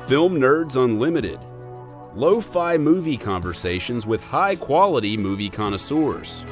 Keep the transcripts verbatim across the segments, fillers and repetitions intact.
Film Nerds Unlimited. Lo-fi movie conversations with high-quality movie connoisseurs.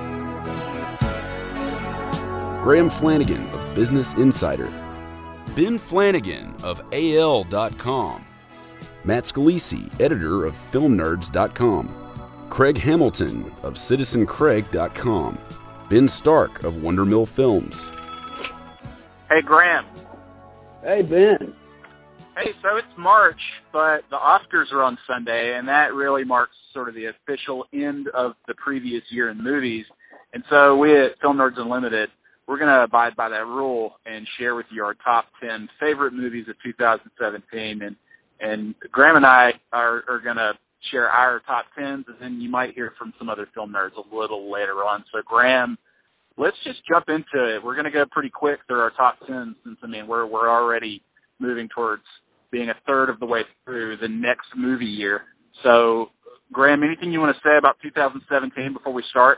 Graham Flanagan of Business Insider. Ben Flanagan of A L dot com. Matt Scalisi, editor of Film Nerds dot com. Craig Hamilton of Citizen Craig dot com. Ben Stark of Wondermill Films. Hey, Graham. Hey, Ben. Hey, so it's March, but the Oscars are on Sunday, and that really marks sort of the official end of the previous year in movies. And so we at Film Nerds Unlimited, we're going to abide by that rule and share with you our top ten favorite movies of two thousand seventeen. And and Graham and I are, are going to share our top tens, and then you might hear from some other film nerds a little later on. So, Graham, let's just jump into it. We're going to go pretty quick through our top ten since, I mean, we're we're already moving towards being a third of the way through the next movie year. So, Graham, anything you want to say about two thousand seventeen before we start?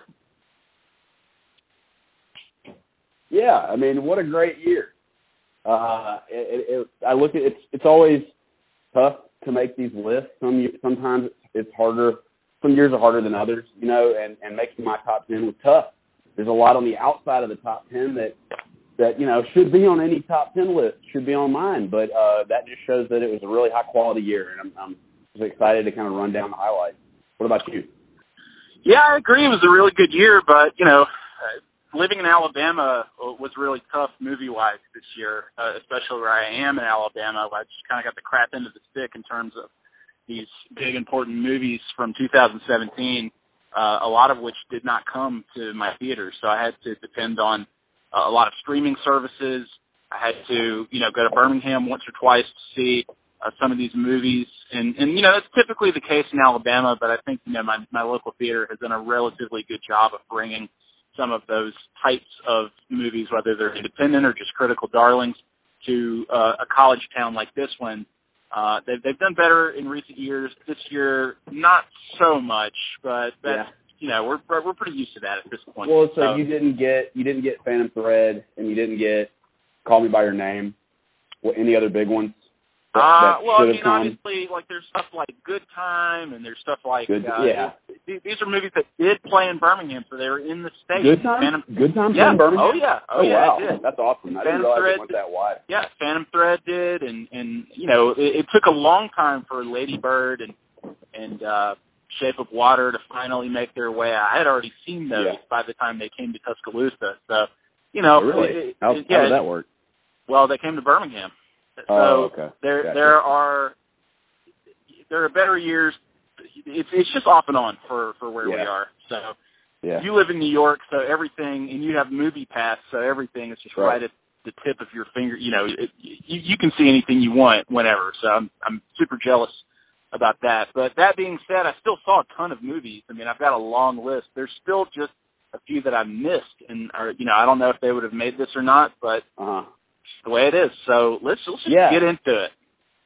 Yeah, I mean, what a great year. Uh, it, it, I look at it's it's always tough to make these lists. Some sometimes it's harder. Some years are harder than others, you know. And, and making my top ten was tough. There's a lot on the outside of the top ten that that you know should be on any top ten list, should be on mine. But uh, that just shows that it was a really high quality year, and I'm, I'm just excited to kind of run down the highlights. What about you? Yeah, I agree. It was a really good year, but you know. Living in Alabama was really tough movie-wise this year, uh, especially where I am in Alabama. I just kind of got the crap end of the stick in terms of these big, important movies from two thousand seventeen, uh, a lot of which did not come to my theater. So I had to depend on uh, a lot of streaming services. I had to, you know, go to Birmingham once or twice to see uh, some of these movies. And, and, you know, that's typically the case in Alabama, but I think, you know, my, my local theater has done a relatively good job of bringing some of those types of movies, whether they're independent or just critical darlings, to uh, a college town like this one. Uh, they've, they've done better in recent years. This year, not so much, but that's, yeah. you know, we're we're pretty used to that at this point. Well, so um, you didn't get you didn't get Phantom Thread, and you didn't get Call Me by Your Name. What, any other big ones? That, uh, that well, I mean, come? obviously, like there's stuff like Good Time, and there's stuff like Good, uh, yeah. These, these are movies that did play in Birmingham, so they were in the state. Good Time, Phantom, Good Time, yeah. in Birmingham. Oh yeah, oh, oh yeah, wow, it did. That's awesome. I Phantom didn't realize Thread it went that wide. Yeah, Phantom Thread did, and and you know, it, it took a long time for Lady Bird and and uh, Shape of Water to finally make their way. I had already seen those yeah. by the time they came to Tuscaloosa. So, you know, oh, really? it, how, it, how yeah, did that work? Well, they came to Birmingham. So oh, okay. there gotcha. there are there are better years. It's it's just off and on for, for where yeah. we are. So yeah. you live in New York, so everything, and you have Movie Pass, so everything is just right, right at the tip of your finger. You know, it, you, you can see anything you want whenever. So I'm I'm super jealous about that. But that being said, I still saw a ton of movies. I mean, I've got a long list. There's still just a few that I missed, and or, you know, I don't know if they would have made this or not, but uh-huh. it's the way it is. So let's let's just yeah. get into it.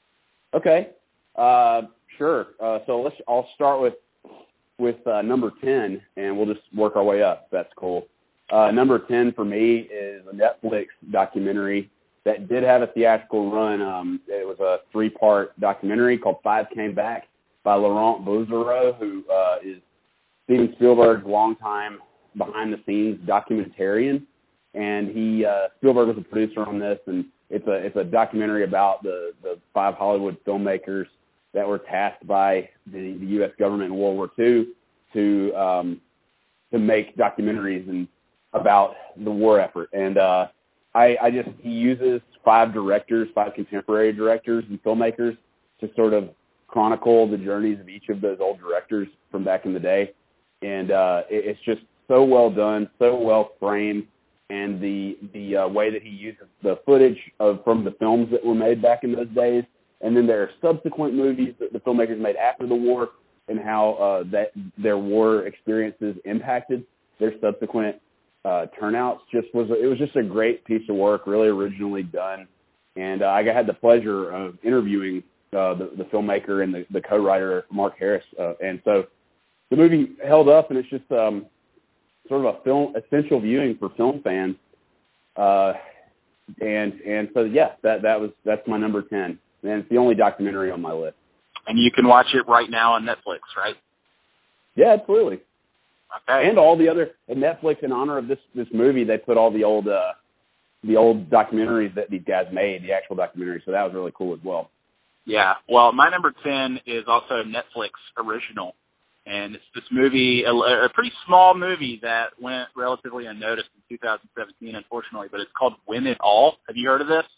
Okay. Uh, sure. Uh, so let's. I'll start with with uh, number ten, and we'll just work our way up. That's cool. Uh, number ten for me is a Netflix documentary that did have a theatrical run. Um, it was a three-part documentary called Five Came Back by Laurent Bouzereau, who uh, is Steven Spielberg's longtime behind-the-scenes documentarian. And he uh, Spielberg was a producer on this, and it's a it's a documentary about the, the five Hollywood filmmakers that were tasked by the, the U S government in World War Two to um, to make documentaries and about the war effort. And uh, I, I just he uses five directors, five contemporary directors and filmmakers to sort of chronicle the journeys of each of those old directors from back in the day. And uh, it, it's just so well done, so well framed. And the the uh, way that he uses the footage of from the films that were made back in those days, and then there are subsequent movies that the filmmakers made after the war, and how uh, that their war experiences impacted their subsequent uh, turnouts. Just was it was just a great piece of work, really originally done. And uh, I had the pleasure of interviewing uh, the, the filmmaker and the, the co-writer Mark Harris, uh, and so the movie held up, and it's just. Um, sort of a film essential viewing for film fans. Uh, and, and so, yeah, that, that was, that's my number ten. And it's the only documentary on my list. And you can watch it right now on Netflix, right? Yeah, absolutely. Okay. And all the other at Netflix, in honor of this this movie, they put all the old uh, the old documentaries that these guys made, the actual documentary. So that was really cool as well. Yeah. Well, my number ten is also a Netflix original, and it's this movie, a, a pretty small movie that went relatively unnoticed in two thousand seventeen, unfortunately. But it's called Win It All. Have you heard of this?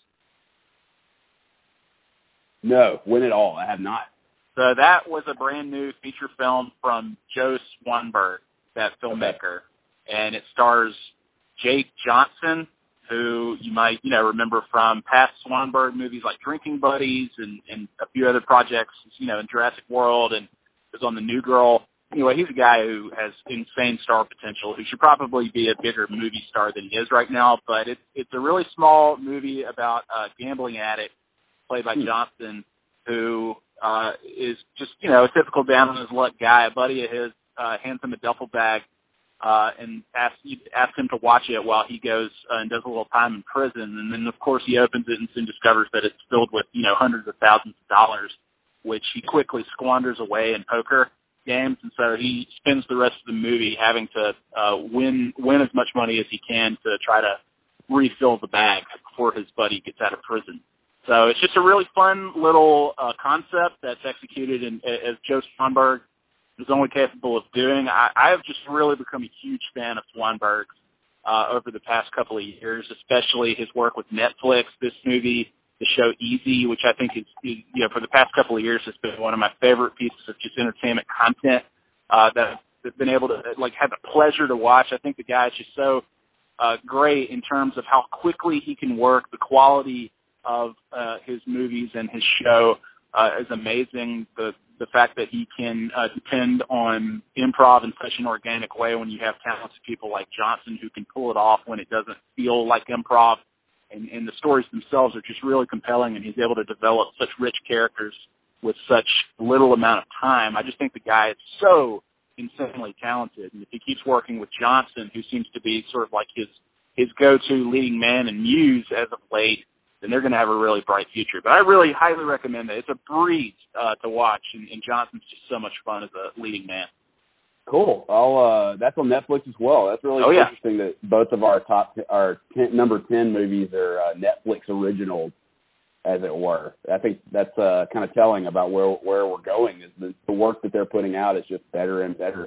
No, Win It All. I have not. So that was a brand new feature film from Joe Swanberg, that filmmaker, okay. And it stars Jake Johnson, who you might, you know, remember from past Swanberg movies like Drinking Buddies and, and a few other projects, you know, in Jurassic World, and was on The New Girl. Anyway, he's a guy who has insane star potential, who should probably be a bigger movie star than he is right now. But it's it's a really small movie about a gambling addict played by hmm. Johnson, who uh, is just, you know, a typical down on his luck guy. A buddy of his uh, hands him a duffel bag uh, and asks, asks him to watch it while he goes uh, and does a little time in prison. And then, of course, he opens it and soon discovers that it's filled with, you know, hundreds of thousands of dollars, which he quickly squanders away in poker games. And so he spends the rest of the movie having to uh, win win as much money as he can to try to refill the bag before his buddy gets out of prison. So it's just a really fun little uh, concept that's executed in, as Joe Swanberg is only capable of doing. I, I have just really become a huge fan of Swanberg uh, over the past couple of years, especially his work with Netflix. This movie, the show Easy, which I think is, is you know, for the past couple of years has been one of my favorite pieces of just entertainment content uh, that I've been able to like have the pleasure to watch. I think the guy is just so uh, great in terms of how quickly he can work, the quality of uh, his movies and his show uh, is amazing. The the fact that he can uh, depend on improv in such an organic way when you have talented people like Johnson who can pull it off when it doesn't feel like improv, and, and the stories themselves are just really compelling, and he's able to develop such rich characters with such little amount of time. I just think the guy is so insanely talented, and if he keeps working with Johnson, who seems to be sort of like his his go-to leading man and muse as of late, then they're going to have a really bright future. But I really highly recommend it. It's a breeze uh, to watch, and, and Johnson's just so much fun as a leading man. Cool. I'll, uh, that's on Netflix as well. That's really oh, yeah. interesting that both of our top, our ten, number ten movies are uh, Netflix originals, as it were. I think that's uh, kind of telling about where where we're going. Is the, the work that they're putting out is just better and better.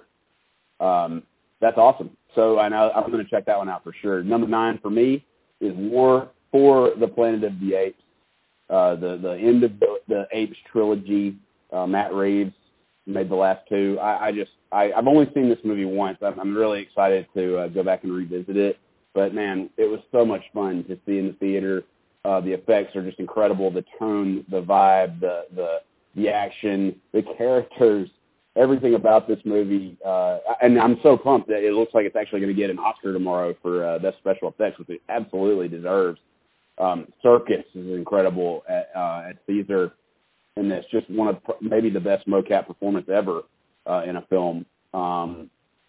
Um, that's awesome. So I know I'm going to check that one out for sure. Number nine for me is War for the Planet of the Apes, uh, the the end of the, the Apes trilogy. Uh, Matt Reeves made the last two. I, I just I, I've only seen this movie once. I'm, I'm really excited to uh, go back and revisit it. But man, it was so much fun to see in the theater. Uh, the effects are just incredible. The tone, the vibe, the the the action, the characters, everything about this movie. Uh, and I'm so pumped that it looks like it's actually going to get an Oscar tomorrow for uh, best special effects, which it absolutely deserves. Um, Serkis is incredible at, uh, at Caesar, and it's just one of maybe the best mocap performance ever uh, in a film. Um,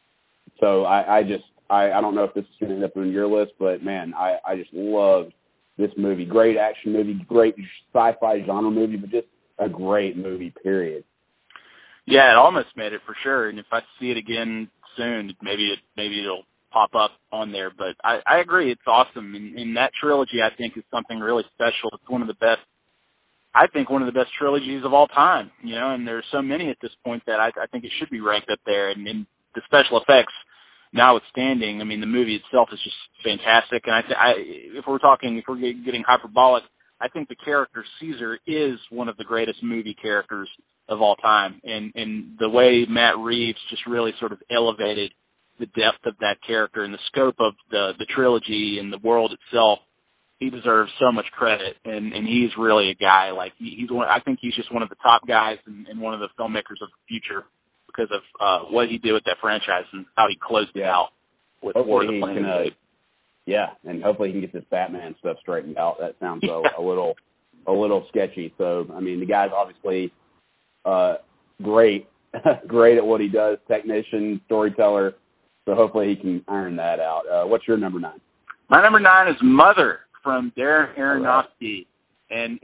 so I, I just I, I don't know if this is going to end up on your list, but man, I, I just loved this movie. Great action movie, great sci-fi genre movie, but just a great movie, period. Yeah, it almost made it for sure. And if I see it again soon, maybe it maybe it'll pop up on there. But I, I agree, it's awesome. And, and that trilogy, I think, is something really special. It's one of the best, I think, one of the best trilogies of all time. You know, and there's so many at this point that I, I think it should be ranked up there. And, and the special effects, notwithstanding, I mean, the movie itself is just fantastic. And I, I, if we're talking, if we're getting hyperbolic, I think the character Caesar is one of the greatest movie characters of all time. And, and the way Matt Reeves just really sort of elevated the depth of that character and the scope of the, the trilogy and the world itself, he deserves so much credit. And, and he's really a guy, like, he, he's one, I think he's just one of the top guys and, and one of the filmmakers of the future because of uh, what he did with that franchise and how he closed it out with War of the Planet of the Apes. Yeah, and hopefully he can get this Batman stuff straightened out. That sounds a, a little a little sketchy. So, I mean, the guy's obviously uh, great, great at what he does, technician, storyteller. So hopefully he can iron that out. Uh, what's your number nine? My number nine is Mother from Darren Aronofsky, right. And it's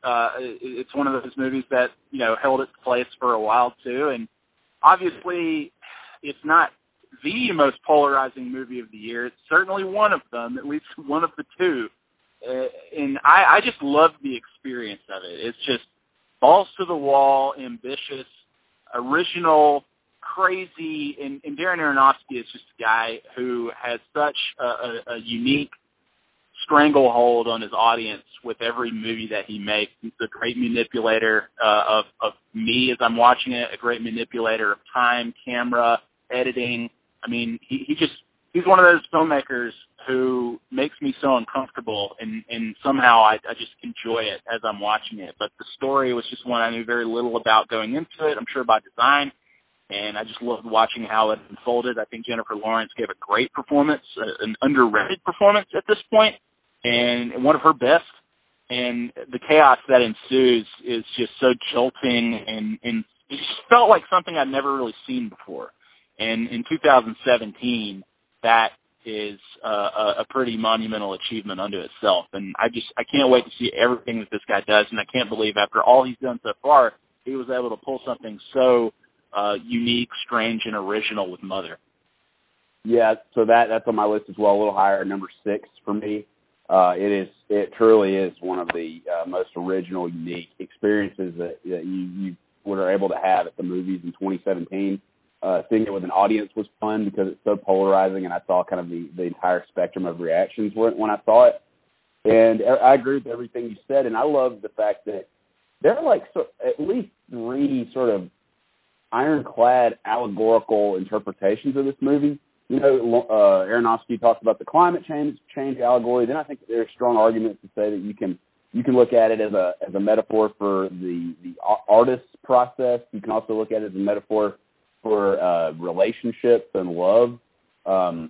Uh, it's one of those movies that, you know, held its place for a while too. And obviously it's not the most polarizing movie of the year. It's certainly one of them, at least one of the two. Uh, and I, I just love the experience of it. It's just balls to the wall, ambitious, original, crazy, and, and Darren Aronofsky is just a guy who has such a, a, a unique stranglehold on his audience with every movie that he makes. He's a great manipulator uh, of, of me as I'm watching it, a great manipulator of time, camera, editing. I mean, he, he just, he's one of those filmmakers who makes me so uncomfortable, and, and somehow I, I just enjoy it as I'm watching it. But the story was just one I knew very little about going into it, I'm sure by design, and I just loved watching how it unfolded. I think Jennifer Lawrence gave a great performance, an underrated performance at this point, and one of her best. And the chaos that ensues is just so jolting, and, and it just felt like something I'd never really seen before. And in two thousand seventeen, that is uh, a pretty monumental achievement unto itself. And I just, I can't wait to see everything that this guy does. And I can't believe after all he's done so far, he was able to pull something so uh, unique, strange, and original with Mother. Yeah, so that that's on my list as well, a little higher, number six for me. Uh, it is, it truly is one of the uh, most original, unique experiences that, that you, you were able to have at the movies in twenty seventeen. Uh, seeing it with an audience was fun because it's so polarizing, and I saw kind of the, the entire spectrum of reactions when, when I saw it. And I agree with everything you said, and I love the fact that there are like so, at least three sort of ironclad allegorical interpretations of this movie. You know, uh, Aronofsky talks about the climate change change allegory. Then I think there's strong arguments to say that you can you can look at it as a as a metaphor for the the artist's process. You can also look at it as a metaphor for uh, relationships and love, um,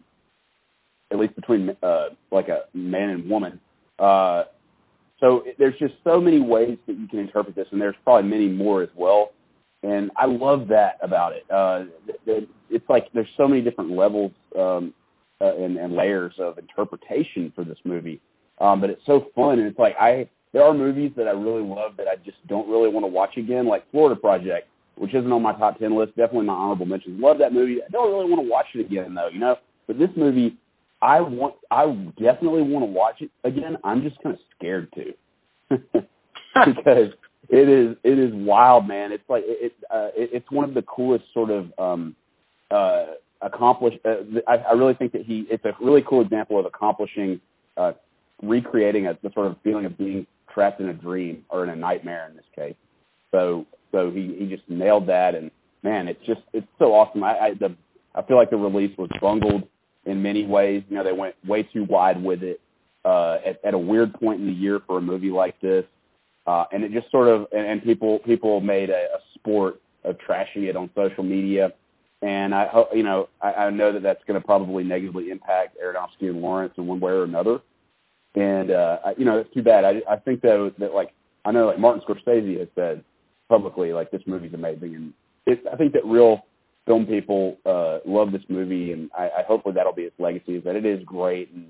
at least between uh, like a man and woman. Uh, so there's just so many ways that you can interpret this, and there's probably many more as well. And I love that about it. Uh, it's like there's so many different levels um, uh, and, and layers of interpretation for this movie. Um, but it's so fun, and it's like I there are movies that I really love that I just don't really want to watch again, like Florida Project, which isn't on my top ten list, definitely my honorable mentions. Love that movie. I don't really want to watch it again, though, you know. But this movie, I want, I definitely want to watch it again. I'm just kind of scared to, because it is, it is wild, man. It's like it, it, uh, it it's one of the coolest sort of um, uh, accomplished. Uh, I, I really think that he, it's a really cool example of accomplishing, uh, recreating a, the sort of feeling of being trapped in a dream or in a nightmare in this case. So. So he, he just nailed that, and man, it's just it's so awesome. I I, the, I feel like the release was bungled in many ways. You know, they went way too wide with it uh, at, at a weird point in the year for a movie like this, uh, and it just sort of and, and people people made a, a sport of trashing it on social media, and I hope you know I, I know that that's going to probably negatively impact Aronofsky and Lawrence in one way or another, and uh, I, you know it's too bad. I I think though that like I know like Martin Scorsese has said publicly, like, this movie's amazing, and it, I think that real film people uh, love this movie, and I, I hopefully that'll be its legacy, is that it is great. And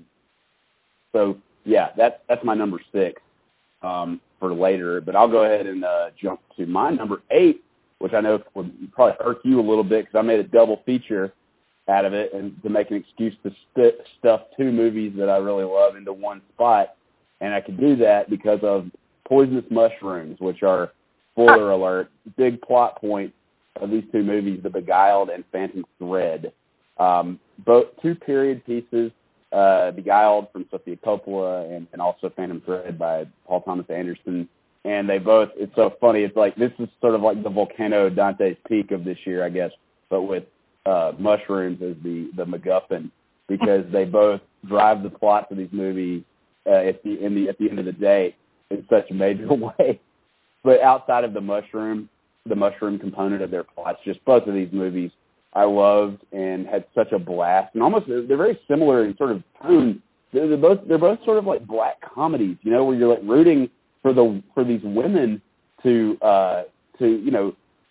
so, yeah, that's that's my number six um, for later. But I'll go ahead and uh, jump to my number eight, which I know would probably irk you a little bit because I made a double feature out of it, and to make an excuse to st- stuff two movies that I really love into one spot, and I could do that because of Poisonous Mushrooms, which are, spoiler alert, big plot point of these two movies, The Beguiled and Phantom Thread. Um, both two period pieces, uh, Beguiled from Sofia Coppola and, and also Phantom Thread by Paul Thomas Anderson. And they both, it's so funny, it's like, this is sort of like the Volcano Dante's Peak of this year, I guess, but with uh, mushrooms as the, the MacGuffin, because they both drive the plots of these movies uh, at, the, in the, at the end of the day in such a major way. But outside of the mushroom, the mushroom component of their plots, just both of these movies I loved and had such a blast. And almost they're very similar in sort of tone. They're, they're both they're both sort of like black comedies, you know, where you're like rooting for the for these women to uh, to you know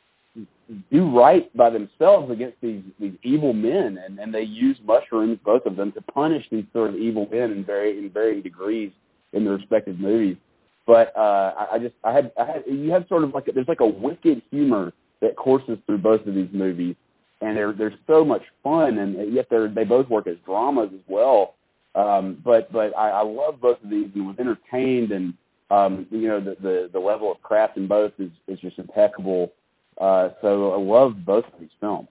do right by themselves against these these evil men, and, and they use mushrooms, both of them, to punish these sort of evil men in very in varying degrees in their respective movies. But uh, I, I just I had I had you have sort of like a, there's like a wicked humor that courses through both of these movies, and they're they're so much fun, and yet they're they both work as dramas as well. Um, but but I, I love both of these and was entertained, and um, you know the, the the level of craft in both is is just impeccable. Uh, so I love both of these films.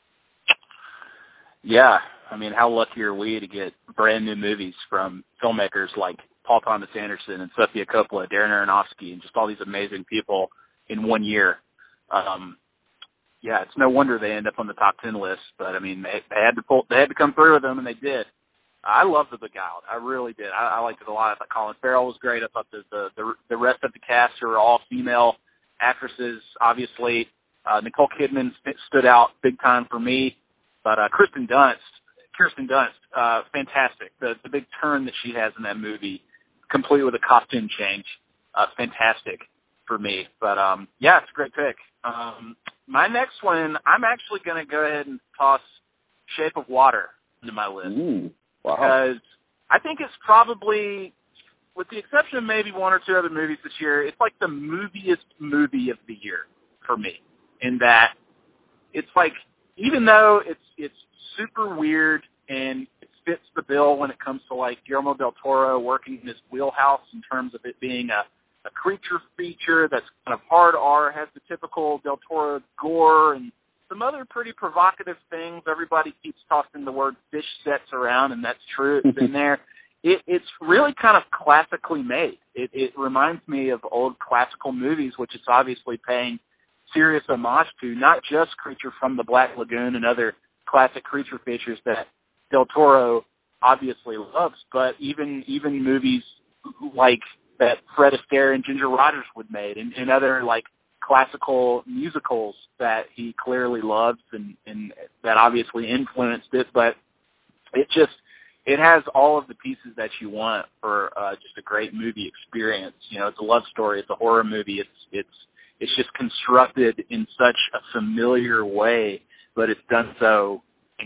Yeah, I mean, how lucky are we to get brand new movies from filmmakers like Paul Thomas Anderson and Sofia Coppola, Darren Aronofsky, and just all these amazing people in one year. Um, yeah, it's no wonder they end up on the top ten list. But I mean, they, they had to pull, they had to come through with them, and they did. I loved The Beguiled. I really did. I, I liked it a lot. I thought Colin Farrell was great. I thought the the the, the rest of the cast were all female actresses. Obviously, uh, Nicole Kidman st- stood out big time for me. But uh, Kirsten Dunst, Kirsten Dunst, uh, fantastic. The the big turn that she has in that movie, complete with a costume change, uh, fantastic for me. But um, yeah, it's a great pick. Um, my next one, I'm actually going to go ahead and toss Shape of Water into my list. Ooh, wow. Because I think it's probably, with the exception of maybe one or two other movies this year, it's like the moviest movie of the year for me. In that, it's like, even though it's it's super weird and it fits the bill when it comes to like Guillermo del Toro working in his wheelhouse in terms of it being a, a creature feature that's kind of hard R, has the typical del Toro gore and some other pretty provocative things. Everybody keeps tossing the word fish sets around, and that's true. It's in there. It, it's really kind of classically made. It, it reminds me of old classical movies, which it's obviously paying serious homage to, not just Creature from the Black Lagoon and other classic creature features that Del Toro obviously loves, but even even movies like that Fred Astaire and Ginger Rogers would made, and, and other like classical musicals that he clearly loves and, and that obviously influenced it. But it just it has all of the pieces that you want for uh, just a great movie experience. You know, it's a love story, it's a horror movie, it's it's It's just constructed in such a familiar way, but it's done so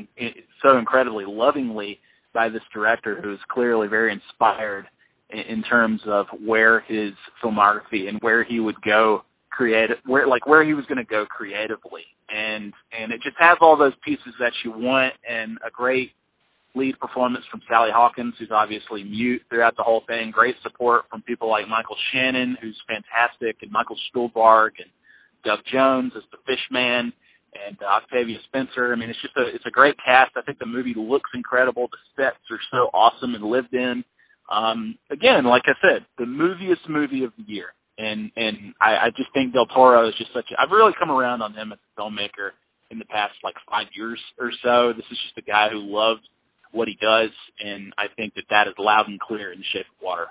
so incredibly lovingly by this director who is clearly very inspired in, in terms of where his filmography and where he would go creative, where like where he was going to go creatively, and and it just has all those pieces that you want, and a great lead performance from Sally Hawkins, who's obviously mute throughout the whole thing. Great support from people like Michael Shannon, who's fantastic, and Michael Stuhlbarg, and Doug Jones as the Fishman, and uh, Octavia Spencer. I mean, it's just a it's a great cast. I think the movie looks incredible. The sets are so awesome and lived in. Um, again, like I said, the moviest movie of the year, and and I, I just think Del Toro is just such. A, I've really come around on him as a filmmaker in the past like five years or so. This is just a guy who loves what he does, and I think that that is loud and clear in The Shape of Water.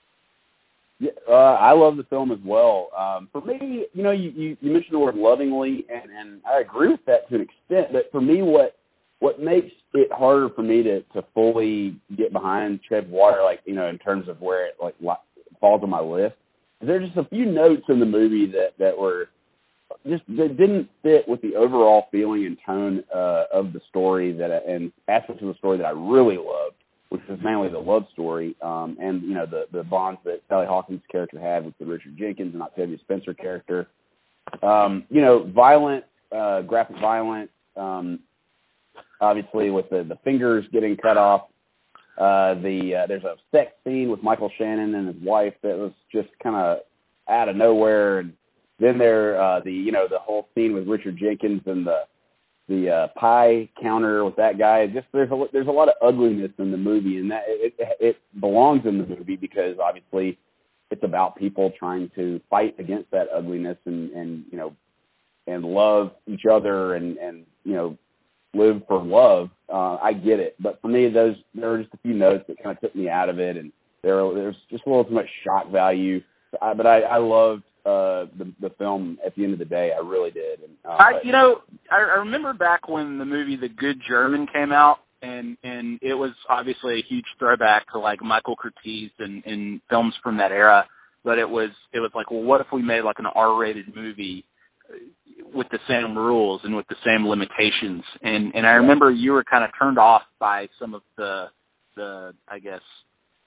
Yeah, uh, I love the film as well. Um, for me, you know, you, you, you mentioned the word lovingly, and, and I agree with that to an extent, but for me, what what makes it harder for me to, to fully get behind Shape of Water, like, you know, in terms of where it, like, falls on my list, is there just a few notes in the movie that, that were just that didn't fit with the overall feeling and tone uh, of the story that and aspects of the story that I really loved, which was mainly the love story um, and you know the the bonds that Sally Hawkins' character had with the Richard Jenkins and Octavia Spencer character. Um, you know, violent, uh, graphic violence, um, obviously with the, the fingers getting cut off. Uh, the uh, there's a sex scene with Michael Shannon and his wife that was just kind of out of nowhere. And then there, uh, the you know the whole scene with Richard Jenkins and the the uh, pie counter with that guy. Just there's a there's a lot of ugliness in the movie, and that it it belongs in the movie because obviously it's about people trying to fight against that ugliness and and you know and love each other and and you know live for love. Uh, I get it, but for me, those there were just a few notes that kind of took me out of it, and there there's just a little too much shock value. I, but I, I loved. Uh, the the film at the end of the day, I really did. And, uh, I, you know, I, I remember back when the movie The Good German came out, and and it was obviously a huge throwback to like Michael Curtiz and, and films from that era. But it was it was like, well, what if we made like an R-rated movie with the same rules and with the same limitations? And and I remember you were kind of turned off by some of the the I guess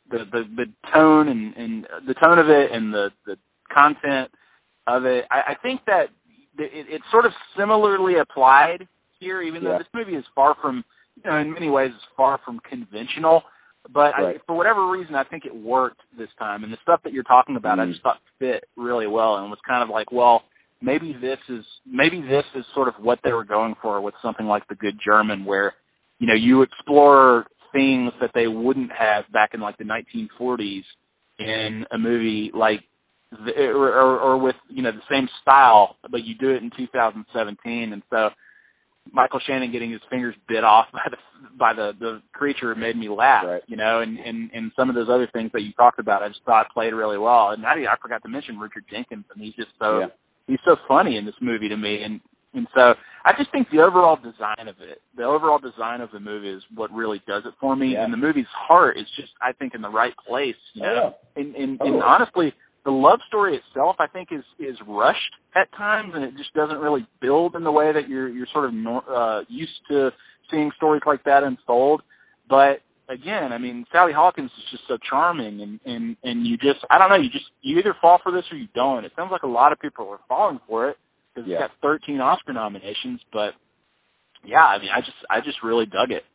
the, the, the tone and, and the tone of it and the, the content of it. I, I think that it, it's sort of similarly applied here, even yeah. though this movie is far from, you know, in many ways is far from conventional. But right. I, for whatever reason, I think it worked this time. And the stuff that you're talking about, mm. I just thought fit really well and was kind of like, well, maybe this is maybe this is sort of what they were going for with something like The Good German, where, you know, you explore things that they wouldn't have back in like the nineteen forties in a movie like, the, or, or, or with, you know, the same style, but you do it in two thousand seventeen. And so Michael Shannon getting his fingers bit off by the by the, the creature made me laugh, right. you know, and, and, and some of those other things that you talked about, I just thought played really well. And I, I forgot to mention Richard Jenkins, and he's just so, yeah. he's so funny in this movie to me. And, and so I just think the overall design of it, the overall design of the movie is what really does it for me. Yeah. And the movie's heart is just, I think, in the right place, you know. Oh, yeah. And, and, oh, and yeah. honestly, the love story itself, I think, is, is rushed at times, and it just doesn't really build in the way that you're you're sort of uh, used to seeing stories like that unfold. But again, I mean, Sally Hawkins is just so charming, and, and, and you just, I don't know, you just you either fall for this or you don't. It sounds like a lot of people are falling for it because yeah. it's got thirteen Oscar nominations. But yeah, I mean, I just I just really dug it.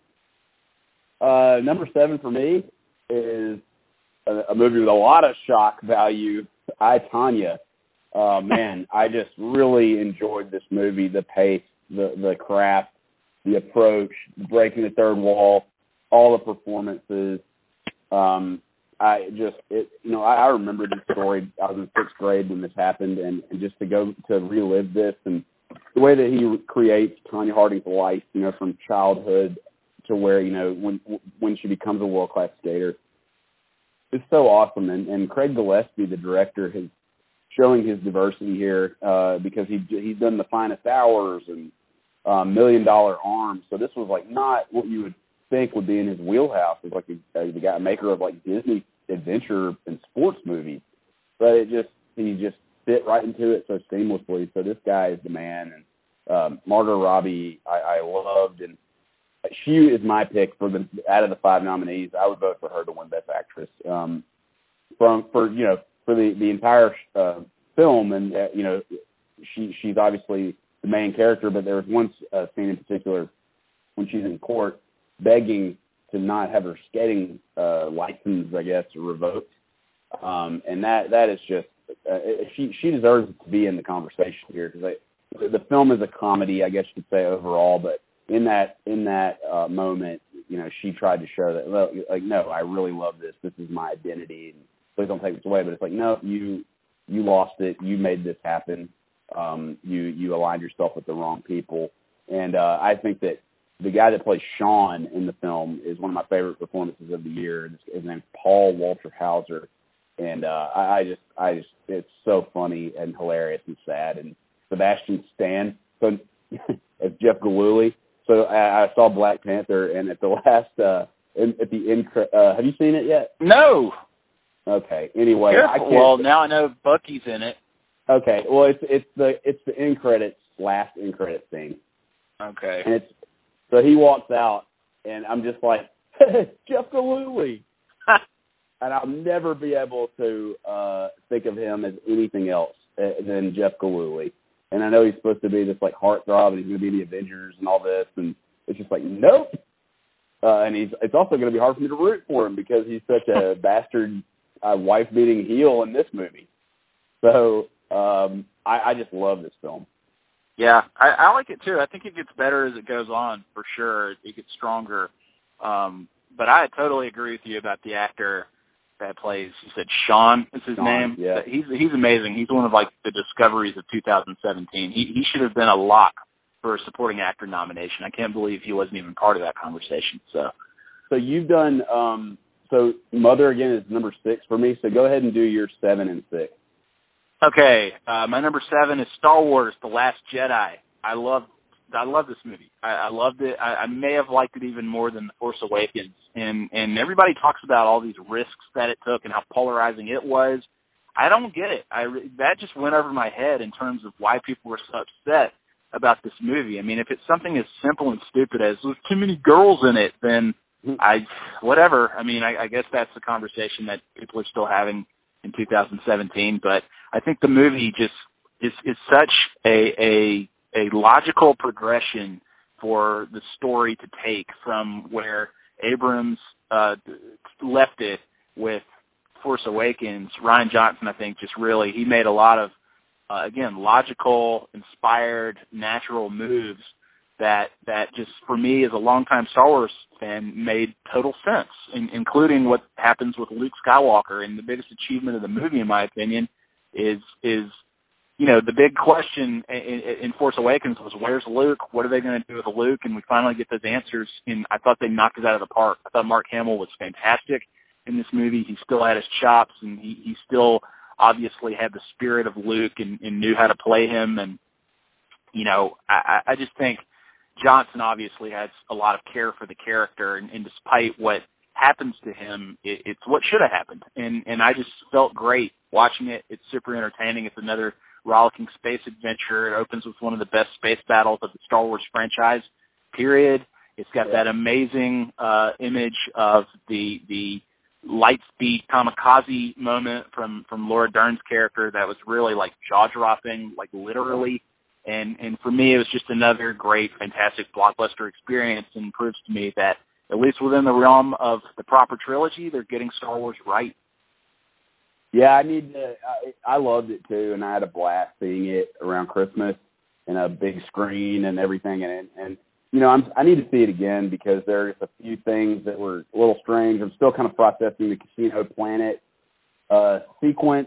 Uh, number seven for me is a, a movie with a lot of shock value, I, Tonya. Uh, man, I just really enjoyed this movie, the pace, the, the craft, the approach, breaking the third wall, all the performances. Um, I just, it, you know, I, I remember this story. I was in sixth grade when this happened, and, and just to go to relive this and the way that he creates Tonya Harding's life, you know, from childhood to where, you know, when when she becomes a world-class skater, it's so awesome. And, and Craig Gillespie, the director, has showing his diversity here uh, because he he's done The Finest Hours and um, Million Dollar Arms. So this was like not what you would think would be in his wheelhouse. It's like a, a, the guy maker of like Disney adventure and sports movies, but it just he just fit right into it so seamlessly. So this guy is the man. And um, Margot Robbie, I, I loved, and she is my pick for the out of the five nominees. I would vote for her to win Best Actress. Um, from for you know. for the, the entire uh, film, and, uh, you know, she she's obviously the main character, but there was one uh, scene in particular when she's in court begging to not have her skating uh, license, I guess, revoked. Um, and that that is just, uh, she she deserves to be in the conversation here, because the film is a comedy, I guess you could say, overall, but in that in that uh, moment, you know, she tried to show that, well, like, no, I really love this. This is my identity, and please don't take this away. But it's like, no, you you lost it. You made this happen. Um, you you aligned yourself with the wrong people. And uh, I think that the guy that plays Sean in the film is one of my favorite performances of the year. His name's Paul Walter Hauser, and uh, I, I just I just it's so funny and hilarious and sad. And Sebastian Stan, so as Jeff Gillooly. So I, I saw Black Panther, and at the last uh, in, at the end, uh, have you seen it yet? No. Okay. Anyway, I can't, well now I know Bucky's in it. Okay. Well, it's it's the it's the end credits last end credits scene. Okay. And it's so he walks out, and I'm just like, Jeff Gillooly, and I'll never be able to uh, think of him as anything else than Jeff Gillooly. And I know he's supposed to be this like heartthrob, and he's going to be in the Avengers and all this, and it's just like, nope. Uh, and he's it's also going to be hard for me to root for him because he's such a bastard, uh, wife-beating heel in this movie. So um, I, I just love this film. Yeah, I, I like it too. I think it gets better as it goes on, for sure. It gets stronger. Um, but I totally agree with you about the actor that plays, you said Sean is his Sean, name? Yeah. He's he's amazing. He's one of like the discoveries of two thousand seventeen. He he should have been a lock for a supporting actor nomination. I can't believe he wasn't even part of that conversation. So So you've done, um, so Mother again is number six for me, so go ahead and do your seven and six. Okay, uh, my number seven is Star Wars: The Last Jedi. I love, I love this movie. I, I loved it. I, I may have liked it even more than The Force Awakens. And and everybody talks about all these risks that it took and how polarizing it was. I don't get it. I that just went over my head in terms of why people were so upset about this movie. I mean, if it's something as simple and stupid as there's too many girls in it, then I whatever. I mean, I, I guess that's the conversation that people are still having in two thousand seventeen. But I think the movie just is is such a a a logical progression for the story to take from where Abrams uh, left it with Force Awakens. Rian Johnson, I think, just really, he made a lot of, uh, again, logical, inspired, natural moves that that just, for me, as a longtime Star Wars fan, made total sense, in, including what happens with Luke Skywalker. And the biggest achievement of the movie, in my opinion, is is you know, the big question in, in Force Awakens was, where's Luke? What are they going to do with Luke? And we finally get those answers, and I thought they knocked it out of the park. I thought Mark Hamill was fantastic in this movie. He still had his chops, and he, he still obviously had the spirit of Luke and, and knew how to play him. And, you know, I, I just think Johnson obviously has a lot of care for the character, and, and despite what happens to him, it, it's what should have happened. And, and I just felt great watching it. It's super entertaining. It's another rollicking space adventure. It opens with one of the best space battles of the Star Wars franchise, period. It's got yeah. that amazing uh, image of the the lightspeed kamikaze moment from, from Laura Dern's character that was really like jaw-dropping, like literally. And, and for me, it was just another great, fantastic blockbuster experience, and proves to me that, at least within the realm of the proper trilogy, they're getting Star Wars right. Yeah, I need to. I, I loved it too, and I had a blast seeing it around Christmas in a big screen and everything. And and you know, I'm I need to see it again because there's a few things that were a little strange. I'm still kind of processing the Casino Planet uh, sequence,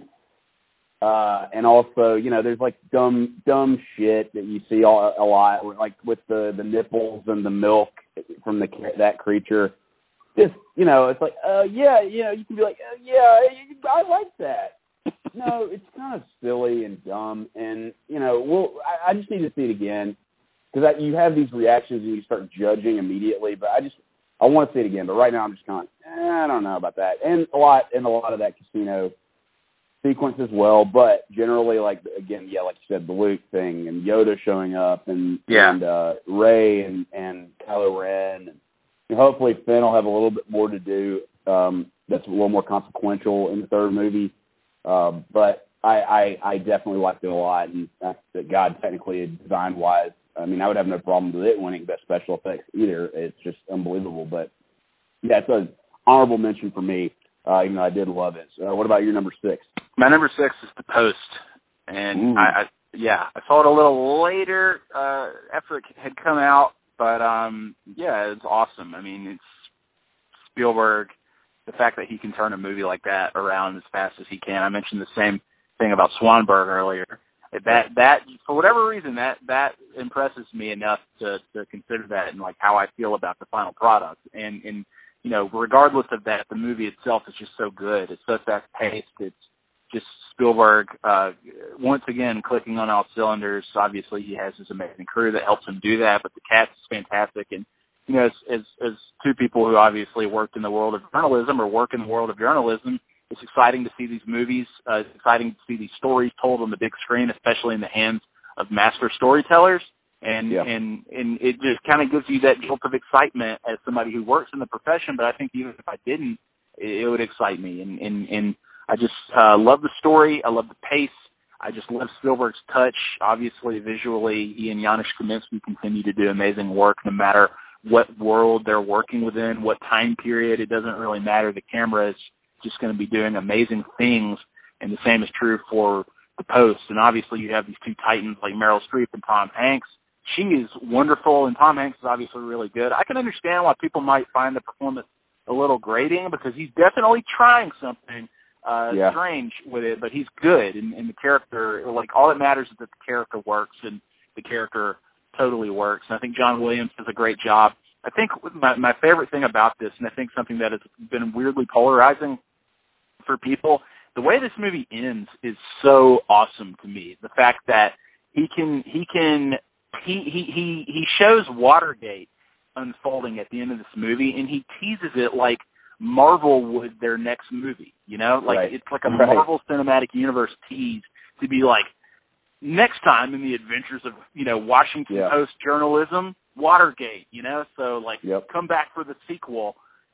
uh, and also, you know, there's like dumb dumb shit that you see all, a lot, like with the the nipples and the milk from the that creature. Just, you know, it's like, uh, yeah, you know, you can be like, uh, yeah, I like that. No, it's kind of silly and dumb, and, you know, well, I, I just need to see it again, because you have these reactions and you start judging immediately, but I just, I want to see it again, but right now I'm just kind of, eh, I don't know about that, and a lot, and a lot of that Casino sequence as well, but generally, like, again, yeah, like you said, the Luke thing, and Yoda showing up, and, yeah. and uh, Rey, and, and Kylo Ren, and And hopefully Finn will have a little bit more to do. Um, that's a little more consequential in the third movie. Uh, but I, I, I definitely liked it a lot. And that, that God, technically, design-wise, I mean, I would have no problem with it winning Best Special Effects either. It's just unbelievable. But, yeah, it's an honorable mention for me, uh, even though I did love it. So what about your number six? My number six is The Post. And, I, I yeah, I saw it a little later uh, after it had come out. But, um, yeah, it's awesome. I mean, it's Spielberg, the fact that he can turn a movie like that around as fast as he can. I mentioned the same thing about Swanberg earlier. That, that for whatever reason, that, that impresses me enough to, to consider that in, like, how I feel about the final product. And, and, you know, regardless of that, the movie itself is just so good. It's so fast-paced. It's just Spielberg, uh, once again, clicking on all cylinders. Obviously, he has his amazing crew that helps him do that, but the cast is fantastic. And, you know, as, as, as two people who obviously worked in the world of journalism or work in the world of journalism, it's exciting to see these movies. Uh, it's exciting to see these stories told on the big screen, especially in the hands of master storytellers. And, yeah. and, and it just kind of gives you that jolt of excitement as somebody who works in the profession, but I think even if I didn't, it, it would excite me. And, and, and I just uh, love the story. I love the pace. I just love Spielberg's touch. Obviously, visually, he and Janusz Kaminski continue to do amazing work no matter what world they're working within, what time period. It doesn't really matter. The camera is just going to be doing amazing things, and the same is true for The Post. And obviously, you have these two titans like Meryl Streep and Tom Hanks. She is wonderful, and Tom Hanks is obviously really good. I can understand why people might find the performance a little grating because he's definitely trying something Uh, yeah. strange with it, but he's good, and, and the character, like, all that matters is that the character works, and the character totally works. And I think John Williams does a great job. I think my, my favorite thing about this, and I think something that has been weirdly polarizing for people, the way this movie ends is so awesome to me. The fact that he can, he can, he, he, he, he shows Watergate unfolding at the end of this movie, and he teases it like Marvel would their next movie, you know? Like, right. It's like a Marvel right. Cinematic Universe tease to be like, next time in the adventures of, you know, Washington yeah. Post journalism, Watergate, you know? So, like, yep. come back for the sequel.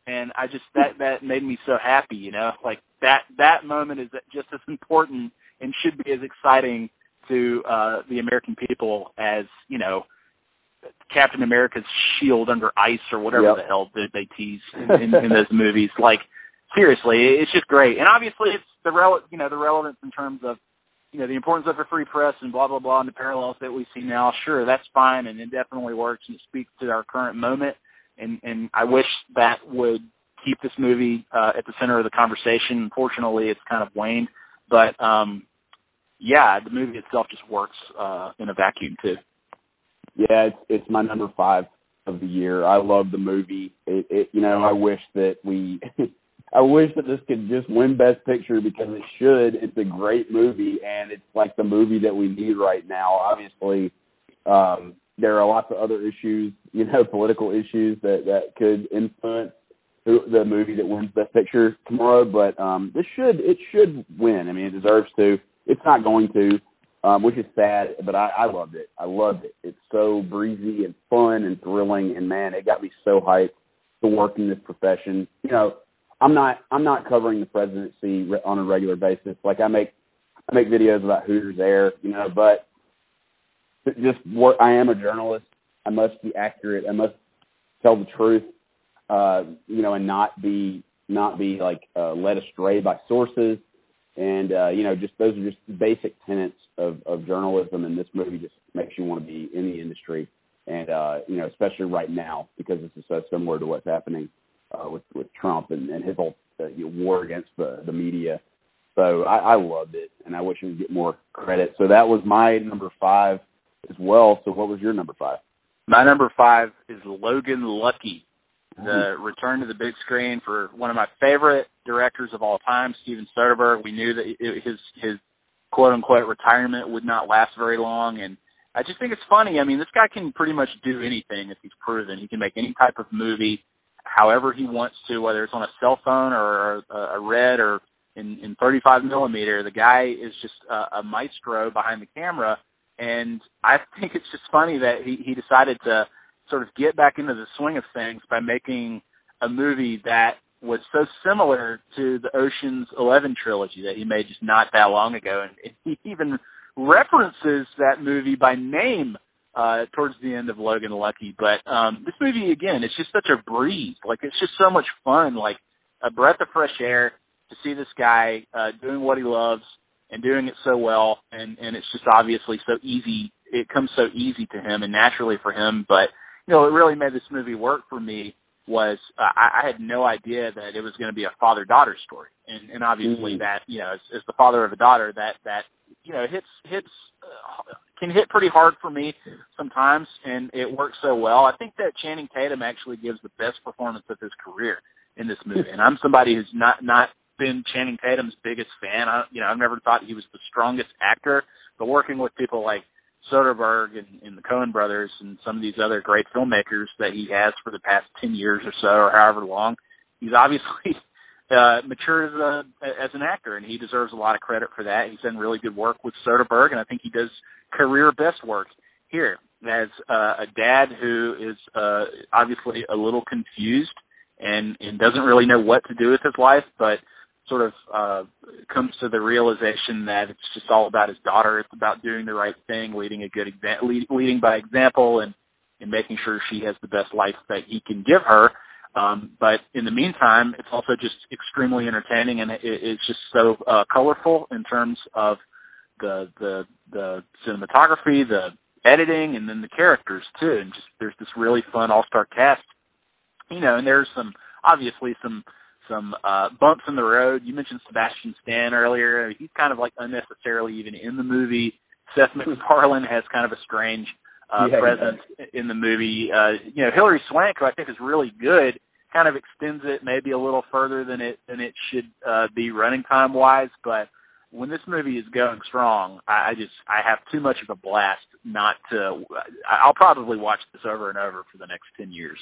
And I just, that, that made me so happy, you know, like that, that moment is just as important and should be as exciting to uh, the American people as, you know, Captain America's shield under ice or whatever yep. the hell they, they tease in, in, in those movies. Like, seriously, it's just great. And obviously it's the rel- you know, the relevance in terms of, you know, the importance of the free press and blah, blah, blah, and the parallels that we see now. Sure, that's fine, and it definitely works, and it speaks to our current moment. And, and I wish that would keep this movie uh, at the center of the conversation. Unfortunately, it's kind of waned. But, um, yeah, the movie itself just works uh, in a vacuum, too. Yeah, it's, it's my number five of the year. I love the movie. It, it you know, I wish that we – I wish that this could just win Best Picture because it should. It's a great movie, and it's like the movie that we need right now. Obviously, um, there are lots of other issues, you know, political issues that, that could influence the movie that wins Best Picture tomorrow. But um, this should it should win. I mean, it deserves to. It's not going to, um, which is sad. But I, I loved it. I loved it. It's so breezy and fun and thrilling. And man, it got me so hyped to work in this profession. You know, I'm not I'm not covering the presidency on a regular basis. Like I make I make videos about Hooters Air, you know, but just work. I am a journalist. I must be accurate. I must tell the truth, uh, you know, and not be not be like uh, led astray by sources. And uh, you know, just those are just basic tenets of, of journalism. And this movie just makes you want to be in the industry. And uh, you know, especially right now because this is so similar to what's happening uh, with with Trump and, and his whole uh, you know, war against the, the media. So I, I loved it, and I wish he would get more credit. So that was my number five as well. So what was your number five? My number five is Logan Lucky, the mm-hmm. return to the big screen for one of my favorite directors of all time, Steven Soderbergh. We knew that it, his his quote-unquote retirement would not last very long, and I just think it's funny. I mean, this guy can pretty much do anything if he's proven. He can make any type of movie however he wants to, whether it's on a cell phone or a, a red or in, in thirty-five millimeter. The guy is just a, a maestro behind the camera, and I think it's just funny that he, he decided to sort of get back into the swing of things by making a movie that was so similar to the Ocean's Eleven trilogy that he made just not that long ago, and he even references that movie by name uh, towards the end of Logan Lucky. But um, this movie, again, it's just such a breeze. Like, it's just so much fun, like a breath of fresh air to see this guy uh, doing what he loves and doing it so well. And, and it's just obviously so easy. It comes so easy to him and naturally for him. But, you know, what really made this movie work for me was uh, I, I had no idea that it was going to be a father-daughter story. And, and obviously mm-hmm. that, you know, as, as the father of a daughter, that, that you know, hits, hits uh, can hit pretty hard for me sometimes, and it works so well. I think that Channing Tatum actually gives the best performance of his career in this movie. And I'm somebody who's not, not been Channing Tatum's biggest fan. I, you know, I've never thought he was the strongest actor, but working with people like Soderbergh and, and the Coen brothers and some of these other great filmmakers that he has for the past ten years or so, or however long, he's obviously uh, matured as, a, as an actor, and he deserves a lot of credit for that. He's done really good work with Soderbergh, and I think he does career best work here as uh, a dad who is uh, obviously a little confused and, and doesn't really know what to do with his life, but sort of uh, comes to the realization that it's just all about his daughter. It's about doing the right thing, leading a good exa- lead, leading by example, and, and making sure she has the best life that he can give her. Um, but in the meantime, it's also just extremely entertaining, and it, it's just so uh, colorful in terms of the the the cinematography, the editing, and then the characters too. And just there's this really fun all-star cast, you know. And there's some obviously some. some uh, bumps in the road. You mentioned Sebastian Stan earlier. He's kind of like unnecessarily even in the movie. Seth MacFarlane has kind of a strange uh, yeah, presence in the movie. Uh, you know, Hilary Swank, who I think is really good, kind of extends it maybe a little further than it than it should uh, be running time wise. But when this movie is going strong, I, I just I have too much of a blast not to. I'll probably watch this over and over for the next ten years.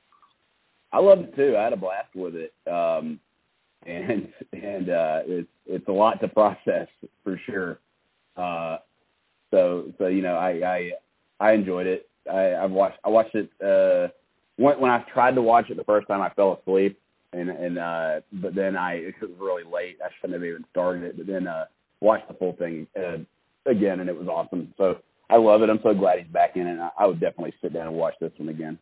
I loved it too. I had a blast with it, um, and and uh, it's it's a lot to process for sure. Uh, so so you know I I, I enjoyed it. I, I've watched I watched it uh, when when I tried to watch it the first time. I fell asleep, and and uh, but then I it was really late. I shouldn't have even started it, but then uh, watched the full thing uh, again, and it was awesome. So I love it. I'm so glad he's back in it. And I, I would definitely sit down and watch this one again.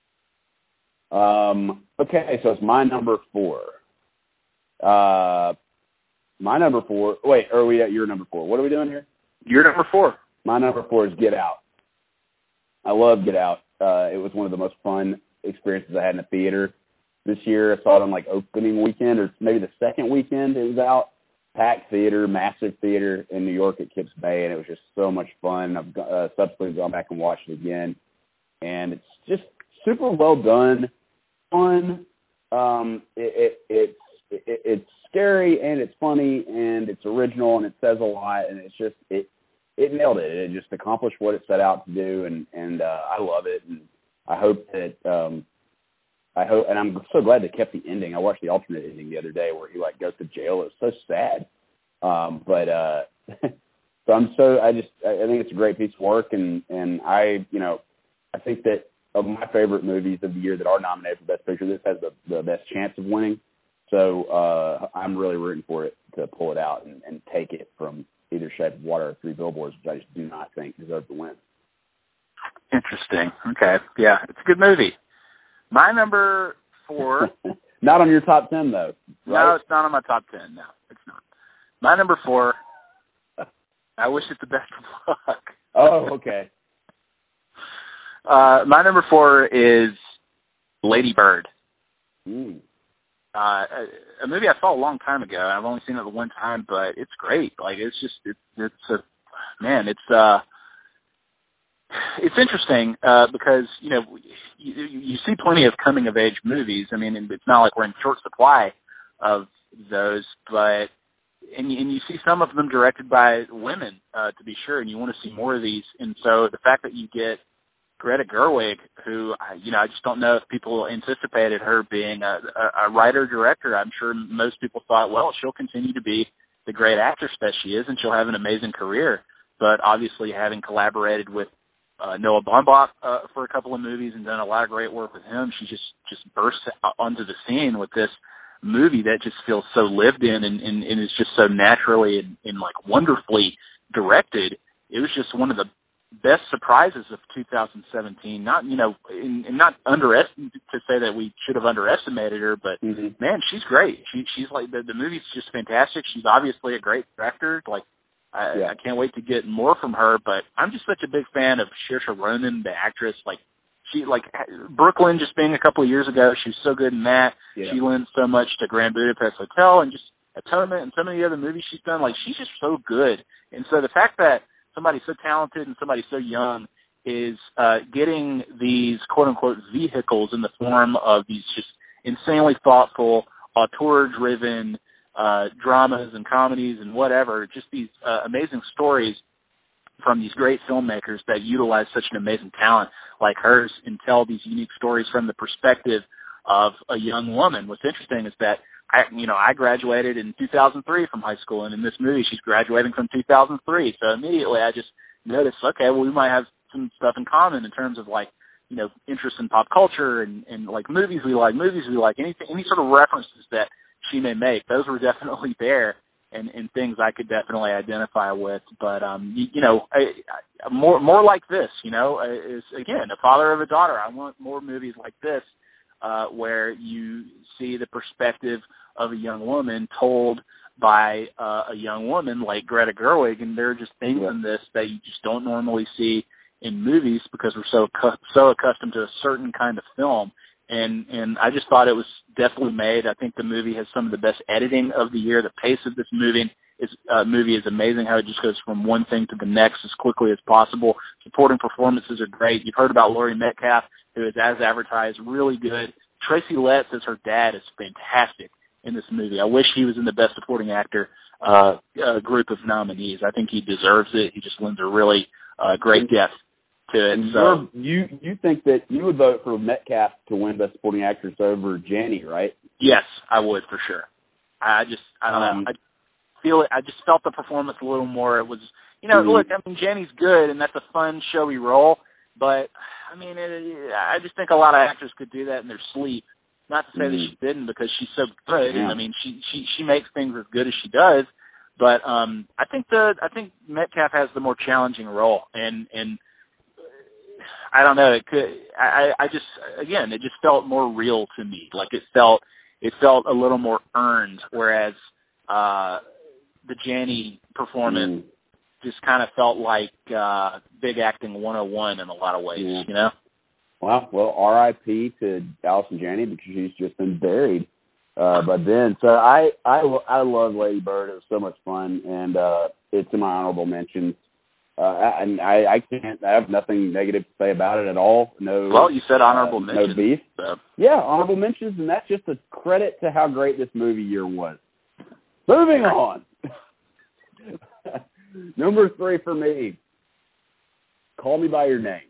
Um, okay, so it's my number four. Uh, my number four. Wait, are we at your number four? What are we doing here? Your number four. My number four is Get Out. I love Get Out. Uh, it was one of the most fun experiences I had in the theater this year. I saw it on like opening weekend or maybe the second weekend it was out. Packed theater, massive theater in New York at Kips Bay, and it was just so much fun. I've uh, subsequently gone back and watched it again, and it's just super well done, fun. Um, it, it, it's it, it's scary and it's funny and it's original and it says a lot, and it's just it it nailed it. It just accomplished what it set out to do, and and uh, I love it, and I hope that um, I hope, and I'm so glad they kept the ending. I watched the alternate ending the other day where he like goes to jail. It was so sad, um, but uh, so I'm so I just I think it's a great piece of work, and and I you know I think that of my favorite movies of the year that are nominated for Best Picture, this has the, the best chance of winning. So uh, I'm really rooting for it to pull it out and, and take it from Either Shape of Water or Three Billboards, which I just do not think deserve to win. Interesting. Okay. Yeah, it's a good movie. My number four. Not on your top ten, though. Right? No, it's not on my top ten. No, it's not. My number four. I wish it the best of luck. Oh, okay. Uh, my number four is Lady Bird. Mm. Uh, a, a movie I saw a long time ago. I've only seen it the one time, but it's great. Like it's just it's it's a man. It's uh. It's interesting uh, because, you know, you, you see plenty of coming-of-age movies. I mean, it's not like we're in short supply of those, but and you, and you see some of them directed by women, uh, to be sure, and you want to see more of these. And so the fact that you get Greta Gerwig, who, you know, I just don't know if people anticipated her being a, a, a writer-director. I'm sure most people thought, well, she'll continue to be the great actress that she is, and she'll have an amazing career. But obviously having collaborated with Uh, Noah Baumbach uh, for a couple of movies and done a lot of great work with him. She just, just bursts onto the scene with this movie that just feels so lived in and, and, and is just so naturally and, and like wonderfully directed. It was just one of the best surprises of two thousand seventeen. Not, you know, and, and not underestimate to say that we should have underestimated her, but mm-hmm. man, she's great. She, she's like the, the movie's just fantastic. She's obviously a great director. Like, I, yeah. I can't wait to get more from her, but I'm just such a big fan of Saoirse Ronan, the actress. Like she, like Brooklyn, just being a couple of years ago, she was so good in that. Yeah. She lends so much to Grand Budapest Hotel and just Atonement and some of the other movies she's done. Like she's just so good, and so the fact that somebody so talented and somebody so young is uh, getting these quote unquote vehicles in the form of these just insanely thoughtful, auteur-driven. Uh, dramas and comedies and whatever, just these uh, amazing stories from these great filmmakers that utilize such an amazing talent like hers and tell these unique stories from the perspective of a young woman. What's interesting is that I, you know, I graduated in two thousand three from high school, and in this movie she's graduating from two thousand three. So immediately I just noticed, okay, well, we might have some stuff in common in terms of like, you know, interest in pop culture and, and like movies we like, movies we like, anything, any sort of references that she may make. Those were definitely there and, and things I could definitely identify with. But, um, you, you know, I, I, more more like this, you know, is, again, a father of a daughter. I want more movies like this uh, where you see the perspective of a young woman told by uh, a young woman like Greta Gerwig, and there are just things yeah. in this that you just don't normally see in movies because we're so so accustomed to a certain kind of film. And and I just thought it was definitely made. I think the movie has some of the best editing of the year. The pace of this movie is uh, movie is amazing. How it just goes from one thing to the next as quickly as possible. Supporting performances are great. You've heard about Laurie Metcalf, who is as advertised, really good. Tracy Letts as her dad is fantastic in this movie. I wish he was in the Best Supporting Actor uh, uh, group of nominees. I think he deserves it. He just lends a really uh, great depth to it. And so you you think that you would vote for Metcalf to win Best Supporting Actress over Janney, right? Yes, I would for sure. I just I don't um, know. I feel it. I just felt the performance a little more. It was, you know, mm-hmm. look. I mean, Janney's good, and that's a fun, showy role. But I mean, it, I just think a lot of actors could do that in their sleep. Not to say mm-hmm. that she didn't, because she's so good. Yeah. And I mean, she, she she makes things as good as she does. But um, I think the I think Metcalf has the more challenging role, and and I don't know. It could. I I just again, it just felt more real to me. Like it felt it felt a little more earned, whereas uh, the Janney performance mm. just kind of felt like uh, big acting one oh one in a lot of ways. Yeah. You know. Well, well, R I P to Allison Janney, because she's just been buried uh, by then. So I, I, I love Lady Bird. It was so much fun, and uh, it's in my honorable mentions. Uh, and I, I can't. I have nothing negative to say about it at all. No. Well, you said honorable uh, mentions. No beef. So. Yeah, honorable mentions, and that's just a credit to how great this movie year was. Moving on. Number three for me. Call Me by Your Name.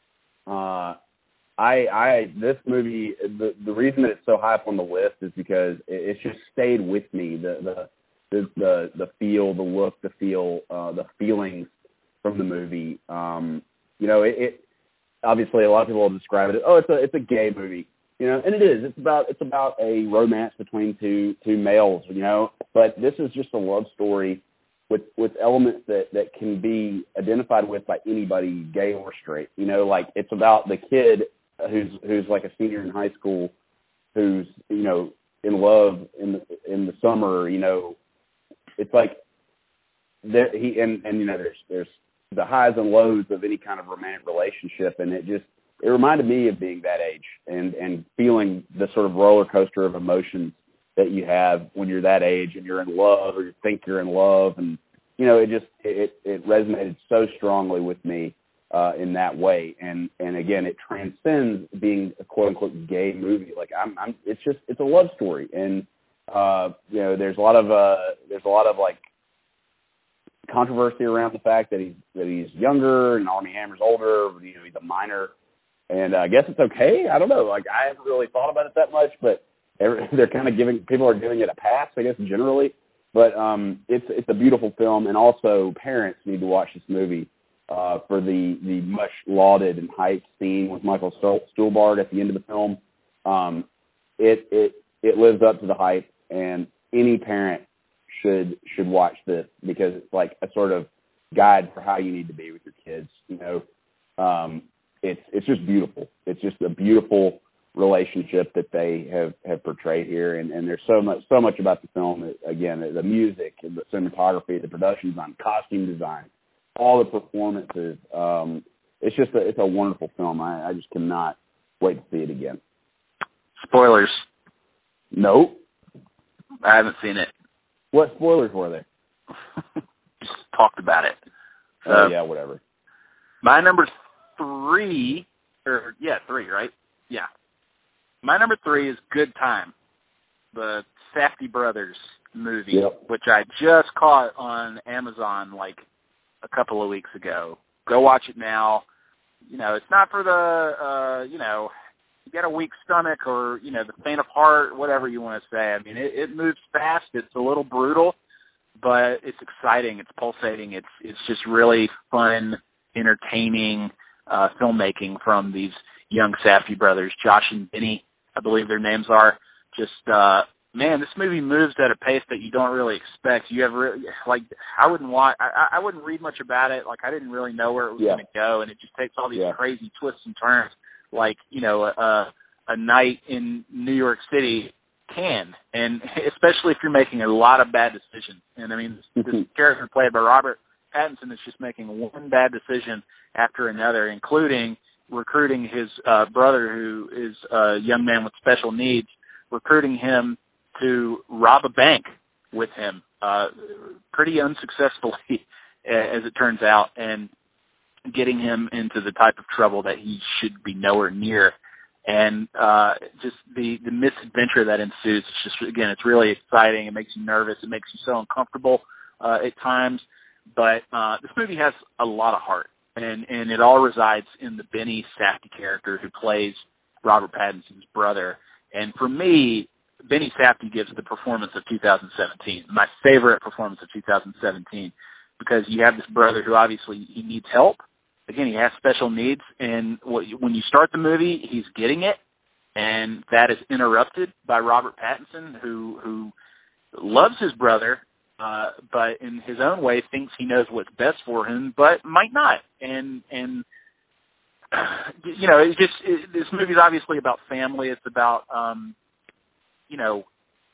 Uh, I, I, this movie, the the reason that it's so high up on the list is because it, it's just stayed with me. The the the the, the feel, the look, the feel, uh, the feelings from the movie. Um, you know, it, it obviously a lot of people will describe it as, oh, it's a it's a gay movie. You know, and it is. It's about it's about a romance between two two males. You know, but this is just a love story with with elements that, that can be identified with by anybody, gay or straight. You know, like it's about the kid who's who's like a senior in high school, who's, you know, in love in the in the summer. You know, it's like there he and, and you know there's there's the highs and lows of any kind of romantic relationship, and it just it reminded me of being that age and and feeling the sort of roller coaster of emotions that you have when you're that age and you're in love, or you think you're in love. And, you know, it just, it, it resonated so strongly with me uh, in that way. And, and again, it transcends being a quote unquote gay movie. Like I'm, I'm, it's just, it's a love story. And, uh, you know, there's a lot of, uh, there's a lot of like controversy around the fact that he's, that he's younger and Armie Hammer's older, you know, he's a minor. And uh, I guess it's okay. I don't know. Like, I haven't really thought about it that much, but they're kind of giving, people are giving it a pass, I guess, generally. But um, it's it's a beautiful film, and also parents need to watch this movie uh, for the, the much lauded and hyped scene with Michael Stuhlbarg at the end of the film. Um, it it it lives up to the hype, and any parent should should watch this, because it's like a sort of guide for how you need to be with your kids. You know, um, it's it's just beautiful. It's just a beautiful relationship that they have, have portrayed here, and, and there's so much so much about the film. Again, the music, the cinematography, the production design, costume design, all the performances. Um, it's just a, it's a wonderful film. I, I just cannot wait to see it again. Spoilers. Nope. I haven't seen it. What spoilers were there? Just talked about it. So, oh yeah, whatever. My number three, or yeah, three, right? Yeah. My number three is Good Time, the Safdie Brothers movie, yep. which I just caught on Amazon like a couple of weeks ago. Go watch it now. You know, it's not for the, uh, you know, you got a weak stomach or, you know, the faint of heart, whatever you want to say. I mean, it, it moves fast. It's a little brutal, but it's exciting. It's pulsating. It's it's just really fun, entertaining uh, filmmaking from these young Safdie brothers, Josh and Benny, I believe their names are. Just, uh, man, this movie moves at a pace that you don't really expect. You have really, like, I wouldn't watch, I, I wouldn't read much about it. Like, I didn't really know where it was yeah. going to go, and it just takes all these yeah. crazy twists and turns, like, you know, a, a night in New York City can, and especially if you're making a lot of bad decisions. And I mean, this, this character played by Robert Pattinson is just making one bad decision after another, including recruiting his uh, brother, who is a young man with special needs, recruiting him to rob a bank with him, uh, pretty unsuccessfully, as it turns out, and getting him into the type of trouble that he should be nowhere near. And uh, just the, the misadventure that ensues, it's just, again, it's really exciting. It makes you nervous. It makes you so uncomfortable uh, at times. But uh, this movie has a lot of heart. And, and it all resides in the Benny Safdie character, who plays Robert Pattinson's brother. And for me, Benny Safdie gives the performance of two thousand seventeen, my favorite performance of two thousand seventeen, because you have this brother who obviously he needs help. Again, he has special needs, and when you start the movie, he's getting it. and that is interrupted by Robert Pattinson, who who loves his brother, uh, but in his own way thinks he knows what's best for him, but might not. And and you know, it just it, this movie is obviously about family. It's about um, you know,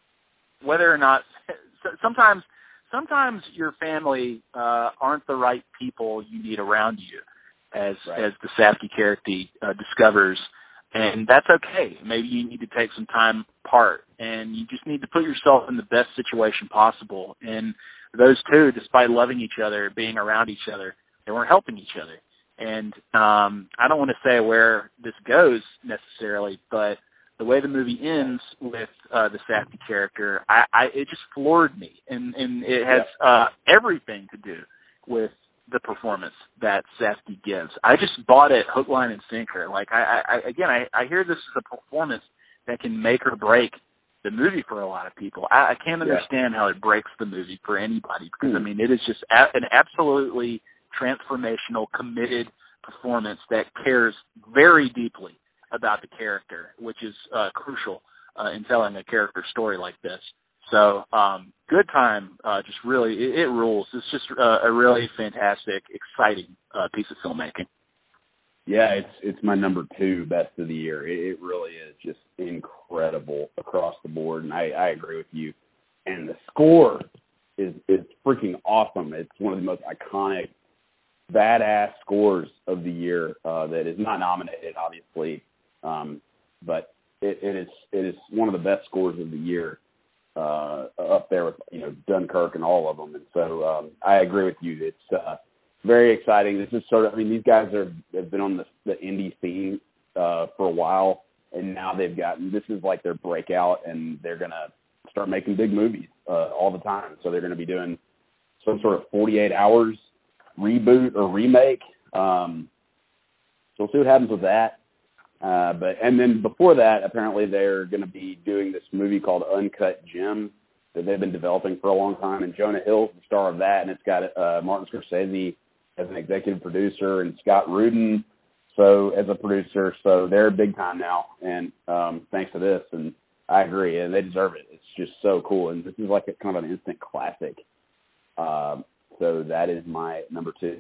whether or not sometimes sometimes your family uh, aren't the right people you need around you, as right. as the Safdie character uh, discovers. And that's okay. Maybe you need to take some time apart, and you just need to put yourself in the best situation possible. And those two, despite loving each other, being around each other, they weren't helping each other. And um, I don't want to say where this goes necessarily, but the way the movie ends with uh, the Safdie character, I, I, it just floored me. And, and it has yeah. uh, everything to do with the performance that Safdie gives. I just bought it hook, line, and sinker. Like, I, I again, I, I hear this is a performance that can make or break the movie for a lot of people. I, I can't understand yeah. how it breaks the movie for anybody because, mm. I mean, it is just a, an absolutely transformational, committed performance that cares very deeply about the character, which is uh, crucial uh, in telling a character story like this. So, um, good time. Uh, just really, it, it rules. It's just uh, a really fantastic, exciting uh, piece of filmmaking. Yeah, it's it's my number two best of the year. It, it really is just incredible across the board, and I, I agree with you. And the score is is freaking awesome. It's one of the most iconic, badass scores of the year uh, that is not nominated, obviously, um, but it, it is it is one of the best scores of the year. Uh, up there with, you know, Dunkirk and all of them. And so um, I agree with you. It's uh, very exciting. This is sort of, I mean, these guys are, have been on the, the indie scene uh, for a while, and now they've gotten, this is like their breakout, and they're going to start making big movies uh, all the time. So they're going to be doing some sort of forty-eight hours reboot or remake. Um, so we'll see what happens with that. Uh, but and then before that, apparently they're going to be doing this movie called Uncut Gems that they've been developing for a long time, and Jonah Hill's the star of that, and it's got uh, Martin Scorsese as an executive producer and Scott Rudin so as a producer. So they're big time now, and um, thanks to this, and I agree, and they deserve it. It's just so cool, and this is like a kind of an instant classic. Um, so that is my number two.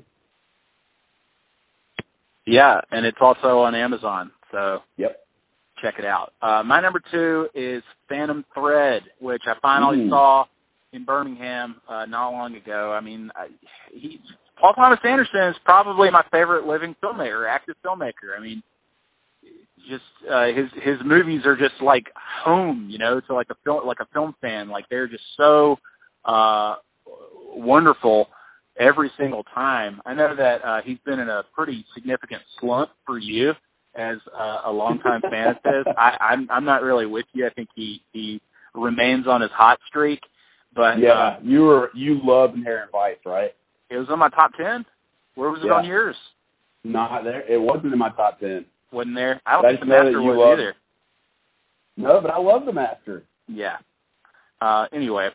Yeah, and it's also on Amazon. So yep, check it out. Uh, my number two is Phantom Thread, which I finally mm. saw in Birmingham uh, not long ago. I mean, I, he, Paul Thomas Anderson is probably my favorite living filmmaker, active filmmaker. I mean, just uh, his his movies are just like home, you know, to like a film like a film fan. Like they're just so uh, wonderful every single time. I know that uh, he's been in a pretty significant slump for you as uh, a longtime fan of his. I, I'm I'm not really with you. I think he, he remains on his hot streak. But yeah, uh, you were you love Inherent Vice, right? It was on my top ten. Where was it yeah. on yours? Not there. It wasn't in my top ten. Wasn't there? I don't I think the Master was love, either. No, but I love the Master. Yeah. Uh, anyway.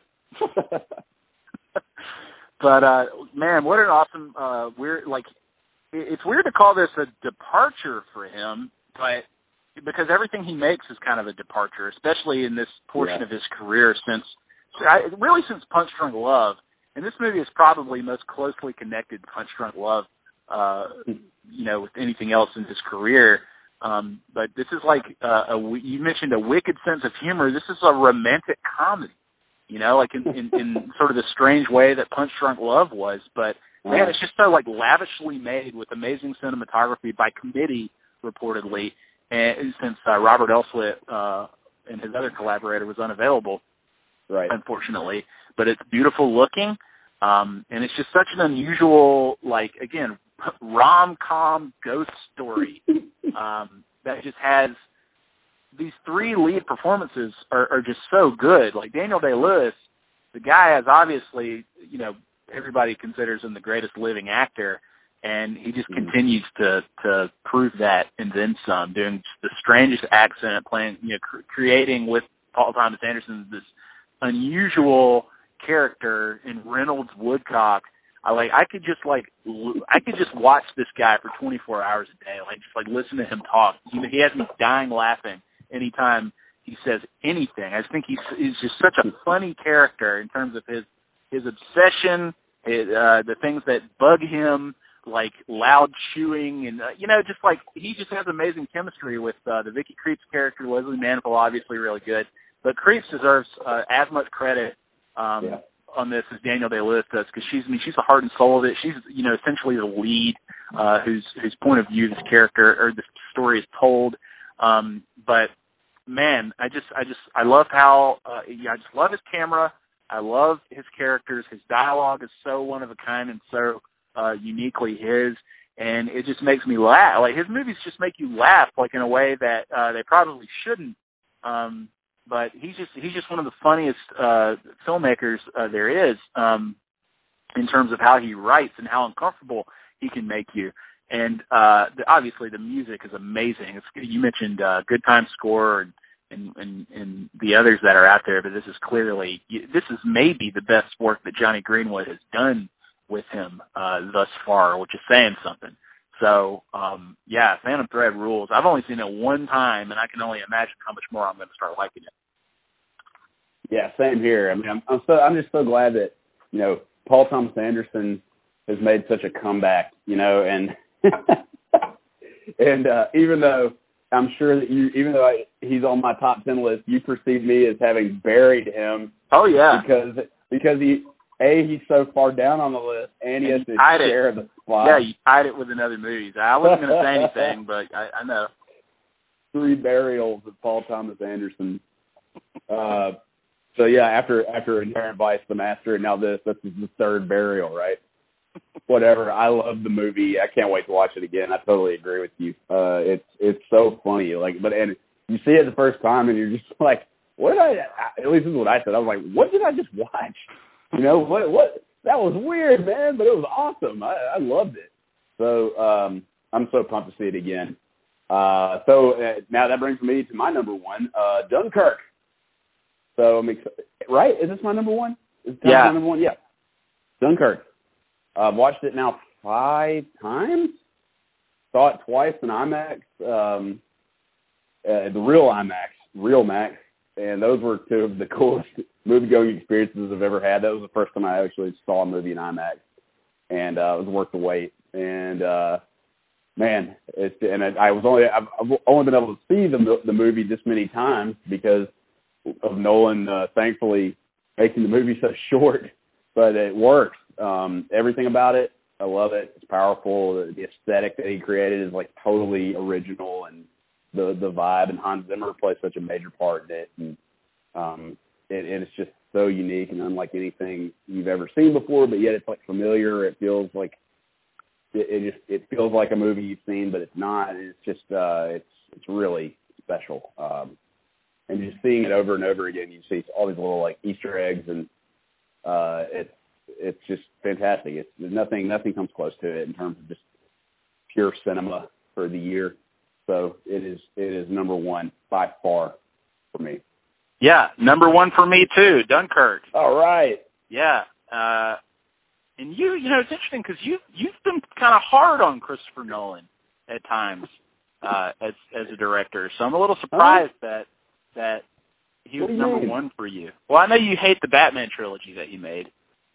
But, uh, man, what an awesome, uh, weird, like, it's weird to call this a departure for him, but because everything he makes is kind of a departure, especially in this portion yeah. of his career since, really since Punch Drunk Love. And this movie is probably most closely connected to Punch Drunk Love, uh, you know, with anything else in his career. Um, but this is like, uh, a, you mentioned a wicked sense of humor. This is a romantic comedy. You know, like in, in, in sort of the strange way that Punch Drunk Love was. But, man, it's just so, like, lavishly made with amazing cinematography by committee, reportedly, and since uh, Robert Elswit uh, and his other collaborator was unavailable, right? Unfortunately. But it's beautiful looking, um, and it's just such an unusual, like, again, rom-com ghost story um, that just has – these three lead performances are, are just so good. Like Daniel Day-Lewis, the guy is obviously, you know, everybody considers him the greatest living actor, and he just mm-hmm. continues to to prove that and then some, doing the strangest accent, playing, you know, cr- creating with Paul Thomas Anderson this unusual character in Reynolds Woodcock. I like. I could just like. I could just watch this guy for twenty-four hours a day. Like just like listen to him talk. He, he has me dying laughing anytime he says anything. I just think he's he's just such a funny character in terms of his his obsession, his, uh, the things that bug him, like loud chewing, and uh, you know, just like he just has amazing chemistry with uh, the Vicky Krieps character. Leslie Manville, obviously really good, but Krieps deserves uh, as much credit um, yeah. on this as Daniel Day-Lewis does, because she's I mean she's the heart and soul of it. She's you know essentially the lead, uh, whose whose point of view this character or this story is told. Um, but man, I just I just I love how uh, yeah, I just love his camera. I love his characters. His dialogue is so one of a kind and so Uh, uniquely his, and it just makes me laugh. Like his movies just make you laugh, like in a way that uh, they probably shouldn't. Um, but he's just he's just one of the funniest uh, filmmakers uh, there is um, in terms of how he writes and how uncomfortable he can make you. And uh, the, obviously the music is amazing. It's, you mentioned uh, Good Time Score and, and and and the others that are out there, but this is clearly this is maybe the best work that Johnny Greenwood has done with him uh, thus far, which is saying something. So, um, yeah, Phantom Thread rules. I've only seen it one time, and I can only imagine how much more I'm going to start liking it. Yeah, same here. I mean, I'm, I'm so I'm just so glad that you know Paul Thomas Anderson has made such a comeback. You know, and and uh, even though I'm sure that you, even though I, he's on my top ten list, you perceive me as having buried him. Oh yeah, because because he. A, he's so far down on the list, and he has to share the spot. Yeah, you tied it with another movie. I wasn't going to say anything, but I, I know. Three burials of Paul Thomas Anderson. Uh, so, yeah, after after Inherent Vice, The Master, and now this, this is the third burial, right? Whatever. I love the movie. I can't wait to watch it again. I totally agree with you. Uh, it's it's so funny. Like, but and you see it the first time, and you're just like, what did I, at least this is what I said. I was like, what did I just watch? You know, what, what, that was weird, man, but it was awesome. I, I loved it. So um, I'm so pumped to see it again. Uh, so uh, now that brings me to my number one, uh, Dunkirk. So I'm excited. Right? Is this my number one? Is this yeah. my number one? Yeah. Dunkirk. I've uh, watched it now five times. Saw it twice in IMAX, um, uh, the real IMAX, real Max. And those were two of the coolest movie-going experiences I've ever had. That was the first time I actually saw a movie in IMAX, and uh, it was worth the wait. And uh, man, it's and I, I was only I've, I've only been able to see the the movie this many times because of Nolan, uh, thankfully making the movie so short. But it works. Um, everything about it, I love it. It's powerful. The, the aesthetic that he created is like totally original, and the the vibe, and Hans Zimmer plays such a major part in it, and um, it, and it's just so unique and unlike anything you've ever seen before. But yet it's like familiar. It feels like it, it just it feels like a movie you've seen, but it's not. It's just uh, it's it's really special. Um, and just seeing it over and over again, you see all these little like Easter eggs, and uh, it's it's just fantastic. It's nothing nothing comes close to it in terms of just pure cinema for the year. So it is it is number one by far for me. Yeah, number one for me too, Dunkirk. All right. Yeah, uh, and you you know it's interesting because you you've been kind of hard on Christopher Nolan at times uh, as as a director. So I'm a little surprised huh? that that he was number mean? one for you. Well, I know you hate the Batman trilogy that he made,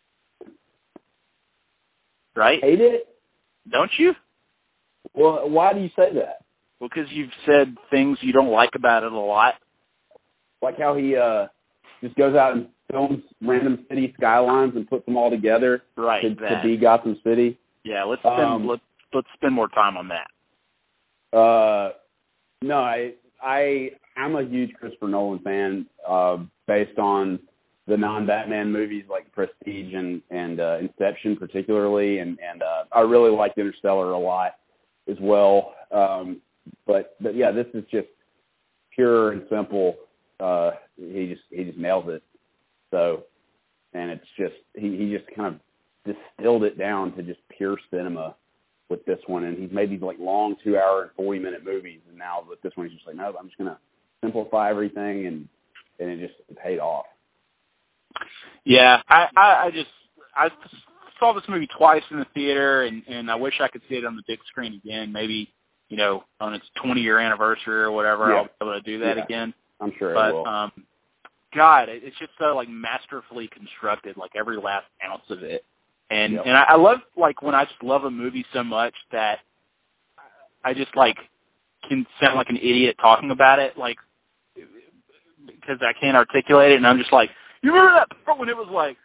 right? Hate it? Don't you? Well, why do you say that? Well, because you've said things you don't like about it a lot. Like how he uh, just goes out and films random city skylines and puts them all together right, to, to be Gotham City. Yeah, let's spend um, let's let's spend more time on that. Uh, no, I I I'm a huge Christopher Nolan fan, uh, based on the non-Batman movies like Prestige and and uh, Inception particularly, and and uh, I really liked Interstellar a lot as well. Um, But but yeah, this is just pure and simple. Uh, he just he just nails it. So, and it's just he, he just kind of distilled it down to just pure cinema with this one. And he's made these like long two hour and forty minute movies, and now with this one he's just like, no, I'm just gonna simplify everything, and and it just paid off. Yeah, I, I, I just I saw this movie twice in the theater, and, and I wish I could see it on the big screen again. Maybe you know, on its twenty year anniversary or whatever, yeah. I'll be able to do that yeah. again. I'm sure but, it will. Um, God, it's just so like masterfully constructed, like every last ounce of it. And yep. and I, I love like when I just love a movie so much that I just like can sound like an idiot talking about it, like because I can't articulate it, and I'm just like, you remember that part when it was like,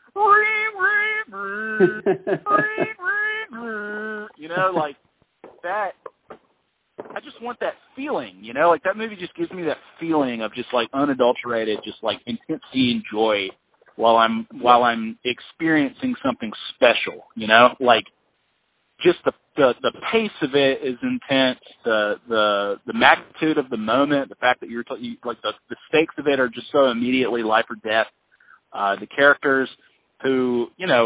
you know, like that. I just want that feeling, you know, like that movie just gives me that feeling of just like unadulterated, just like intensity and joy while I'm while I'm experiencing something special, you know, like just the the, the pace of it is intense, the the the magnitude of the moment, the fact that you're t- you, like the the stakes of it are just so immediately life or death. Uh, the characters who, you know,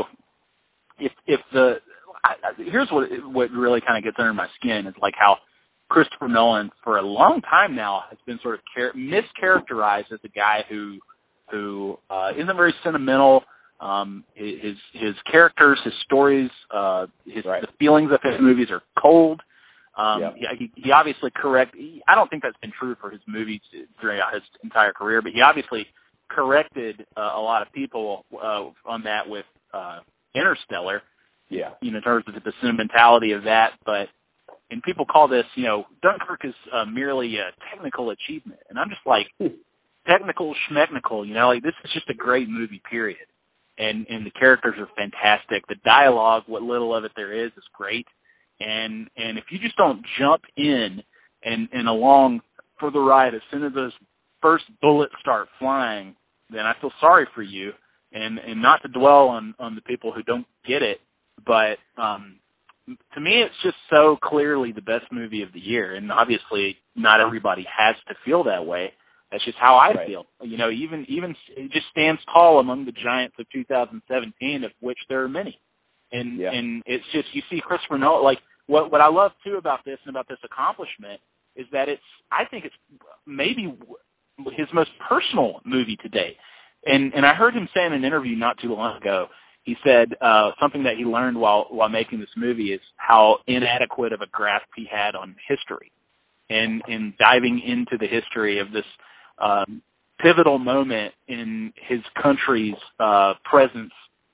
if if the I, here's what what really kind of gets under my skin is like how Christopher Nolan, for a long time now, has been sort of char- mischaracterized as a guy who who uh, isn't very sentimental. Um, his his characters, his stories, uh, his right. the feelings of his movies are cold. Um, yep. he, he obviously correct. He, I don't think that's been true for his movies throughout his entire career, but he obviously corrected uh, a lot of people uh, on that with uh, Interstellar. Yeah, you know, in terms of the sentimentality of that, but. And people call this, you know, Dunkirk is uh, merely a technical achievement. And I'm just like, technical schmechnical, you know, like this is just a great movie, period. And and the characters are fantastic. The dialogue, what little of it there is, is great. And and if you just don't jump in and, and along for the ride as soon as those first bullets start flying, then I feel sorry for you. And, and not to dwell on, on the people who don't get it, but um to me, it's just so clearly the best movie of the year, and obviously not everybody has to feel that way. That's just how I right. feel. You know, even even it just stands tall among the giants of two thousand seventeen, of which there are many. And yeah. and it's just you see Christopher Nolan. Like what what I love too about this and about this accomplishment is that it's I think it's maybe his most personal movie to date. And and I heard him say in an interview not too long ago. He said uh, something that he learned while while making this movie is how inadequate of a grasp he had on history, and in diving into the history of this um, pivotal moment in his country's uh, presence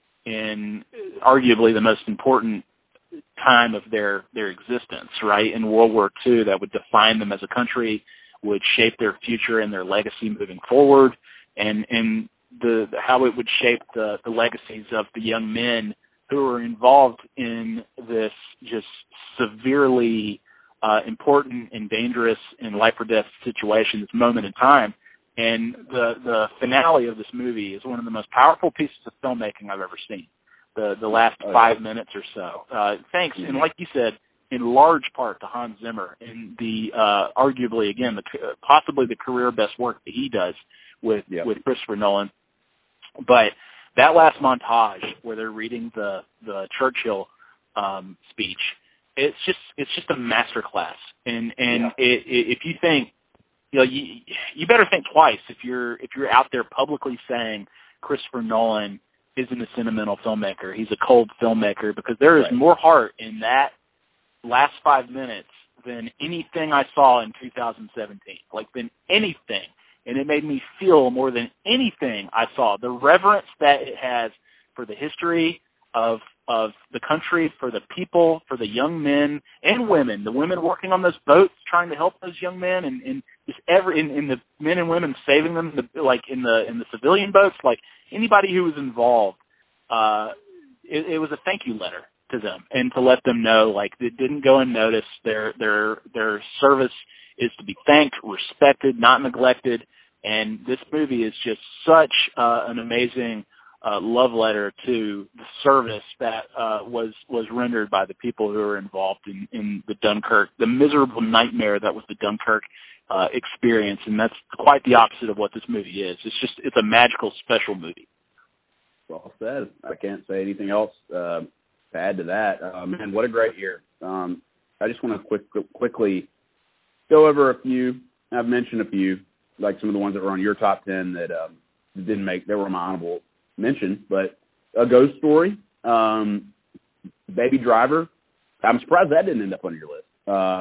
in arguably the most important time of their their existence, right, in World War Two, that would define them as a country, would shape their future and their legacy moving forward, and and the how it would shape the, the legacies of the young men who are involved in this just severely uh, important and dangerous and life or death situation, this moment in time. And the the finale of this movie is one of the most powerful pieces of filmmaking I've ever seen. The the last oh, five yeah. minutes or so. Uh, thanks, mm-hmm. and like you said, in large part to Hans Zimmer and the uh, arguably again the possibly the career best work that he does with yep. with Christopher Nolan. But that last montage where they're reading the the Churchill um, speech, it's just it's just a masterclass. And and yeah. it, it, if you think, you know, you you better think twice if you're if you're out there publicly saying Christopher Nolan isn't a sentimental filmmaker. He's a cold filmmaker, because there is right. more heart in that last five minutes than anything I saw in two thousand seventeen. Like than anything. And it made me feel more than anything I saw the reverence that it has for the history of of the country, for the people, for the young men and women, the women working on those boats trying to help those young men, and, and just every in, in the men and women saving them, the, like in the in the civilian boats, like anybody who was involved. Uh, it, it was a thank you letter to them, and to let them know like it didn't go unnoticed. Their their their service is to be thanked, respected, not neglected. And this movie is just such uh, an amazing uh, love letter to the service that uh, was was rendered by the people who were involved in, in the Dunkirk, the miserable nightmare that was the Dunkirk uh, experience. And that's quite the opposite of what this movie is. It's just it's a magical, special movie. Well said. I can't say anything else uh, to add to that. Uh, man, what a great year. Um, I just want to quick, quickly go over a few. I've mentioned a few, like some of the ones that were on your top ten that um, didn't make, they were my honorable mention. But A Ghost Story, um, Baby Driver, I'm surprised that didn't end up on your list. Um,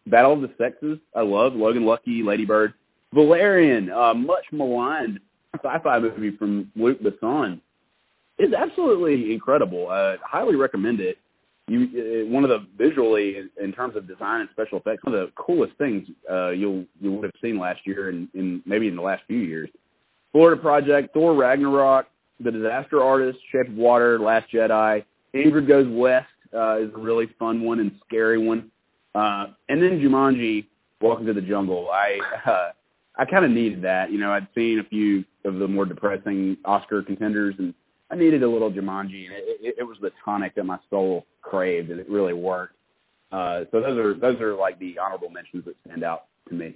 Battle of the Sexes, I love. Logan Lucky, Lady Bird. Valerian, uh, much maligned sci-fi movie from Luc Besson, is absolutely incredible. I highly recommend it. You, uh, one of the visually, in terms of design and special effects, one of the coolest things uh, you'll you would have seen last year and in, maybe in the last few years. Florida Project, Thor Ragnarok, The Disaster Artist, Shape of Water, Last Jedi, Ingrid Goes West uh, is a really fun one and scary one, uh, and then Jumanji, Welcome to the Jungle. I uh, I kind of needed that. You know, I'd seen a few of the more depressing Oscar contenders, and I needed a little Jumanji, and it, it, it was the tonic that my soul craved, and it really worked. Uh, so those are those are like the honorable mentions that stand out to me.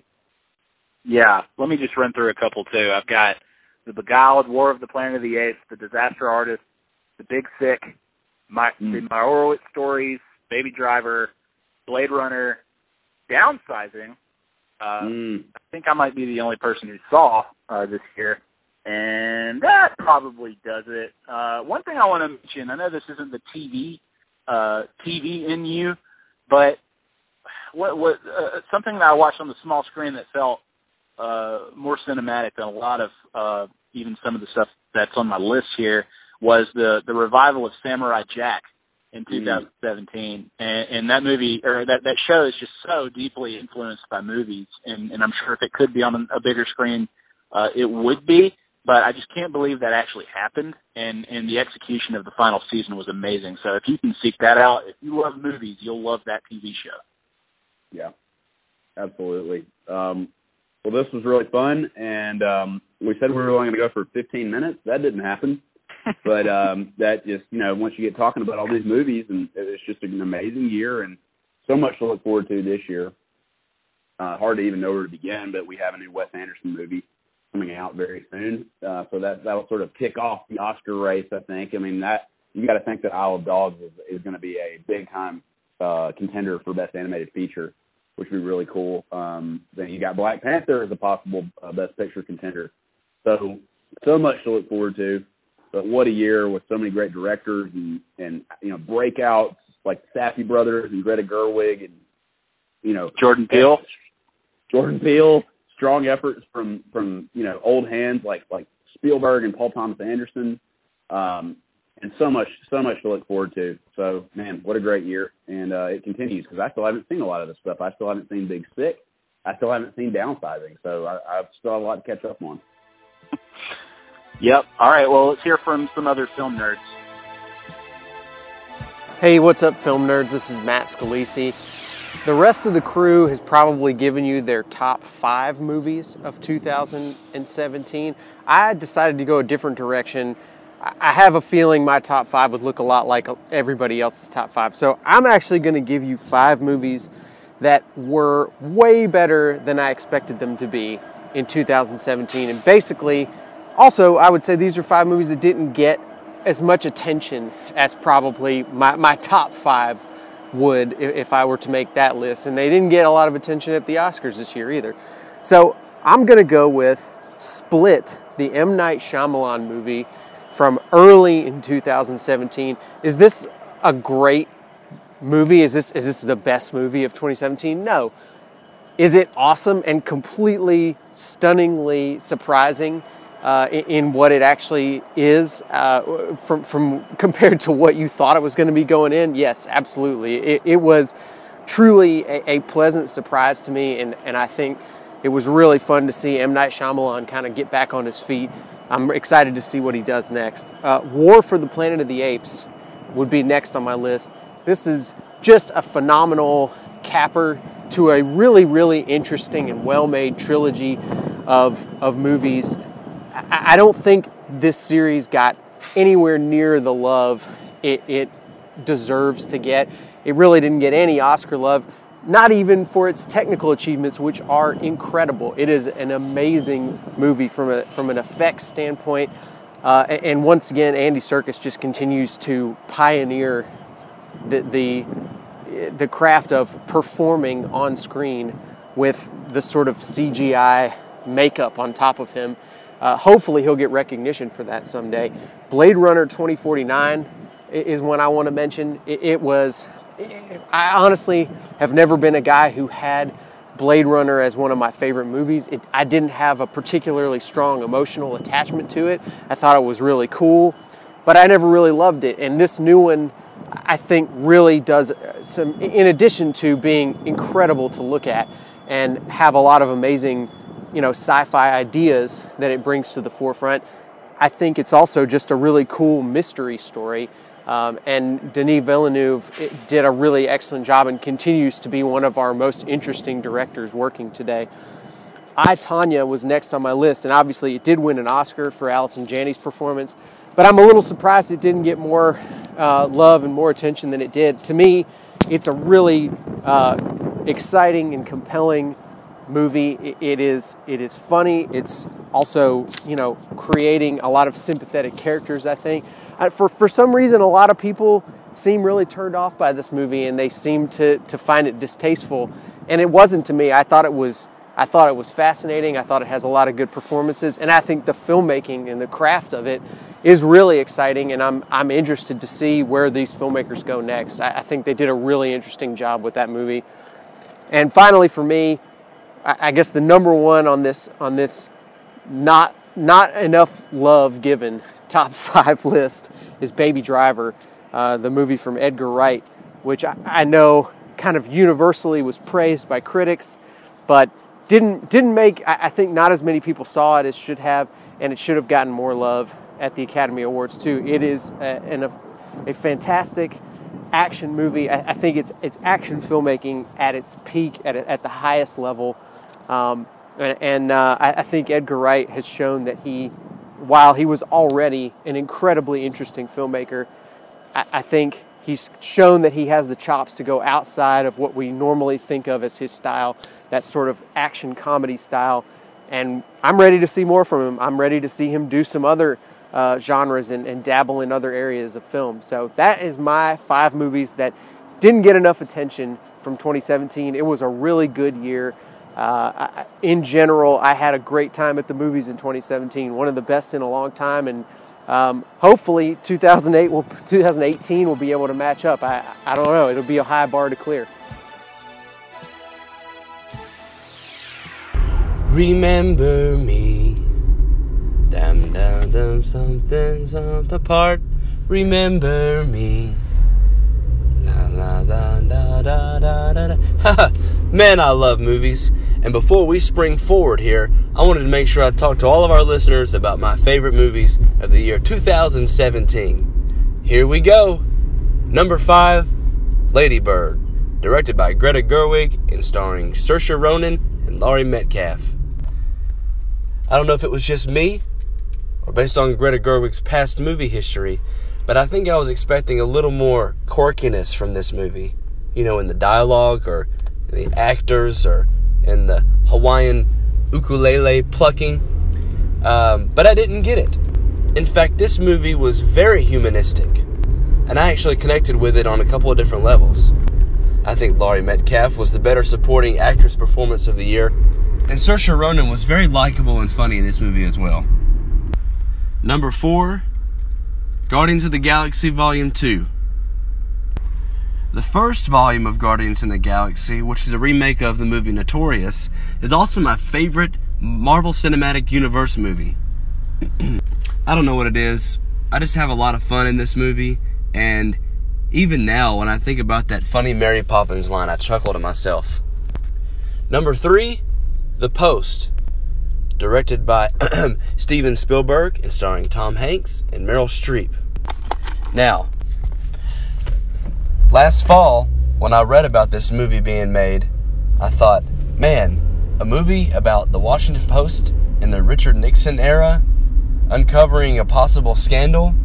Yeah, let me just run through a couple too. I've got The Beguiled, War of the Planet of the Apes, The Disaster Artist, The Big Sick, My mm. The Meyerowitz Stories, Baby Driver, Blade Runner, Downsizing. Uh, mm. I think I might be the only person who saw uh, this year. And that probably does it. Uh, one thing I want to mention, I know this isn't the T V, uh, T V in you, but what, what, uh, something that I watched on the small screen that felt uh, more cinematic than a lot of uh, even some of the stuff that's on my list here was the, the revival of Samurai Jack in two thousand seventeen. Mm. And, and that movie, or that, that show is just so deeply influenced by movies. And, and I'm sure if it could be on a bigger screen, uh, it would be. But I just can't believe that actually happened, and, and the execution of the final season was amazing. So if you can seek that out, if you love movies, you'll love that T V show. Yeah, absolutely. Um, well, this was really fun, and um, we said we were only going to go for fifteen minutes. That didn't happen. But um, that just, you know, once you get talking about all these movies, and it's just an amazing year and so much to look forward to this year. Uh, hard to even know where to begin, but we have a new Wes Anderson movie coming out very soon, uh, so that that'll sort of kick off the Oscar race. I think. I mean, that you got to think that Isle of Dogs is, is going to be a big time uh, contender for Best Animated Feature, which would be really cool. Um, then you got Black Panther as a possible uh, Best Picture contender. So so much to look forward to. But what a year with so many great directors and and you know breakouts like Safdie Brothers and Greta Gerwig and you know Jordan Peele. Jordan Peele. Strong efforts from, from you know old hands like like Spielberg and Paul Thomas Anderson, um, and so much so much to look forward to. So man, what a great year, and uh, it continues because I still haven't seen a lot of this stuff. I still haven't seen Big Sick. I still haven't seen Downsizing. So I, I've still have a lot to catch up on. Yep. All right. Well, let's hear from some other film nerds. Hey, what's up, film nerds? This is Matt Scalisi. The rest of the crew has probably given you their top five movies of two thousand seventeen. I decided to go a different direction. I have a feeling my top five would look a lot like everybody else's top five. So I'm actually going to give you five movies that were way better than I expected them to be in two thousand seventeen. And basically, also, I would say these are five movies that didn't get as much attention as probably my, my top five would if I were to make that list. And they didn't get a lot of attention at the Oscars this year either. So I'm going to go with Split, the M. Night Shyamalan movie from early in two thousand seventeen. Is this a great movie? Is this is this the best movie of twenty seventeen? No. Is it awesome and completely, stunningly surprising uh, in, in what it actually is uh, from from compared to what you thought it was going to be going in? Yes, absolutely. It, it was truly a, a pleasant surprise to me, and, and I think it was really fun to see M. Night Shyamalan kind of get back on his feet. I'm excited to see what he does next. Uh, War for the Planet of the Apes would be next on my list. This is just a phenomenal capper to a really, really interesting and well-made trilogy of of movies. I, I don't think this series got anywhere near the love it, it deserves to get. It really didn't get any Oscar love, not even for its technical achievements, which are incredible. It is an amazing movie from a from an effects standpoint. Uh, and once again, Andy Serkis just continues to pioneer the, the the craft of performing on screen with the sort of C G I makeup on top of him. Uh, hopefully he'll get recognition for that someday. Blade Runner twenty forty-nine is one I want to mention. It, it was I honestly have never been a guy who had Blade Runner as one of my favorite movies. It, I didn't have a particularly strong emotional attachment to it. I thought it was really cool, but I never really loved it. And this new one, I think, really does some, in addition to being incredible to look at and have a lot of amazing, you know, sci-fi ideas that it brings to the forefront, I think it's also just a really cool mystery story. Um, and Denis Villeneuve did a really excellent job and continues to be one of our most interesting directors working today. I, Tonya was next on my list, and obviously it did win an Oscar for Allison Janney's performance, but I'm a little surprised it didn't get more uh, love and more attention than it did. To me, it's a really uh, exciting and compelling movie. It, it is it is funny. It's also, you know, creating a lot of sympathetic characters, I think. Uh, for for some reason, a lot of people seem really turned off by this movie, and they seem to, to find it distasteful. And it wasn't to me. I thought it was I thought it was fascinating. I thought it has a lot of good performances, and I think the filmmaking and the craft of it is really exciting. And I'm I'm interested to see where these filmmakers go next. I, I think they did a really interesting job with that movie. And finally, for me, I, I guess the number one on this on this not not enough love given top five list is Baby Driver, uh, the movie from Edgar Wright, which I, I know kind of universally was praised by critics, but didn't didn't make, I, I think not as many people saw it as should have, and it should have gotten more love at the Academy Awards too. It is a, an, a, a fantastic action movie. I, I think it's it's action filmmaking at its peak, at, at the highest level, um, and, and uh, I, I think Edgar Wright has shown that he, while he was already an incredibly interesting filmmaker, I, I think he's shown that he has the chops to go outside of what we normally think of as his style, that sort of action comedy style. And I'm ready to see more from him. I'm ready to see him do some other uh, genres and, and dabble in other areas of film. So that is my five movies that didn't get enough attention from twenty seventeen. It was a really good year. Uh, I, in general, I had a great time at the movies in twenty seventeen, one of the best in a long time, and um, hopefully two thousand eight will, twenty eighteen will be able to match up. I, I don't know, it'll be a high bar to clear. Remember me, dum dum dum, something, something apart. Remember me. La la la da da da da da. Man, I love movies. And before we spring forward here, I wanted to make sure I talked to all of our listeners about my favorite movies of the year two thousand seventeen. Here we go. Number five, Lady Bird, directed by Greta Gerwig and starring Saoirse Ronan and Laurie Metcalf. I don't know if it was just me or based on Greta Gerwig's past movie history, but I think I was expecting a little more quirkiness from this movie. You know, in the dialogue or in the actors or in the Hawaiian ukulele plucking. Um, but I didn't get it. In fact, this movie was very humanistic, and I actually connected with it on a couple of different levels. I think Laurie Metcalf was the better supporting actress performance of the year, and Saoirse Ronan was very likable and funny in this movie as well. Number four, Guardians of the Galaxy Volume two. The first volume of Guardians in the Galaxy, which is a remake of the movie Notorious, is also my favorite Marvel Cinematic Universe movie. I don't know what it is. I just have a lot of fun in this movie, and even now, when I think about that funny Mary Poppins line, I chuckle to myself. Number three, The Post, directed by Steven Spielberg and starring Tom Hanks and Meryl Streep. Now, last fall, when I read about this movie being made, I thought, man, a movie about the Washington Post in the Richard Nixon era, uncovering a possible scandal.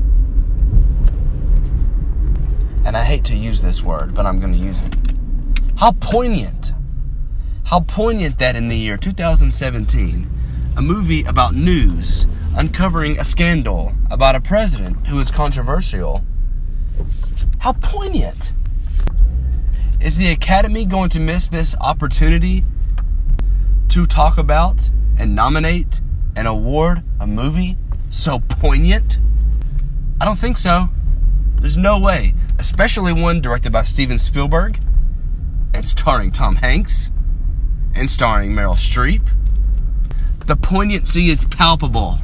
And I hate to use this word, but I'm going to use it. How poignant. How poignant that in the year two thousand seventeen, a movie about news, uncovering a scandal about a president who is controversial. How poignant. Is the Academy going to miss this opportunity to talk about and nominate and award a movie so poignant? I don't think so. There's no way. especially one directed by Steven Spielberg and starring Tom Hanks and starring Meryl Streep. The poignancy is palpable.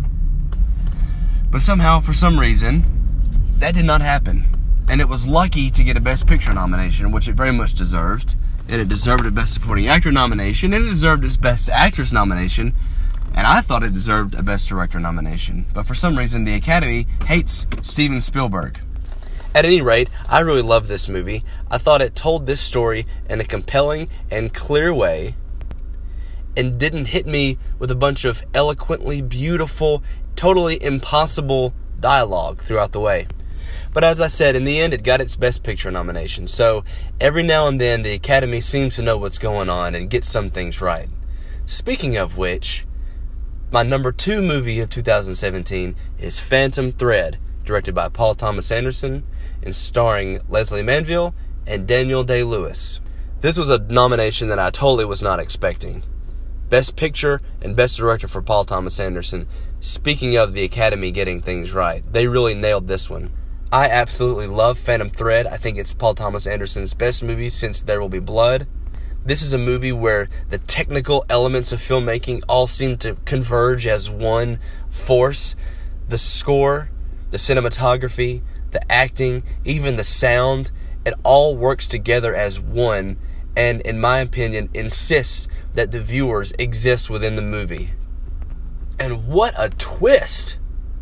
But somehow, for some reason, that did not happen. And it was lucky to get a Best Picture nomination, which it very much deserved. And it deserved a Best Supporting Actor nomination, and it deserved its Best Actress nomination. And I thought it deserved a Best Director nomination. But for some reason, the Academy hates Steven Spielberg. At any rate, I really loved this movie. I thought it told this story in a compelling and clear way, and didn't hit me with a bunch of eloquently beautiful, totally impossible dialogue throughout the way. But as I said, in the end, it got its Best Picture nomination. So every now and then, the Academy seems to know what's going on and get some things right. Speaking of which, my number two movie of two thousand seventeen is Phantom Thread, directed by Paul Thomas Anderson and starring Leslie Manville and Daniel Day-Lewis. This was a nomination that I totally was not expecting. Best Picture and Best Director for Paul Thomas Anderson. Speaking of the Academy getting things right, they really nailed this one. I absolutely love Phantom Thread. I think it's Paul Thomas Anderson's best movie since There Will Be Blood. This is a movie where the technical elements of filmmaking all seem to converge as one force. The score, the cinematography, the acting, even the sound, it all works together as one, and in my opinion, insists that the viewers exist within the movie. And what a twist!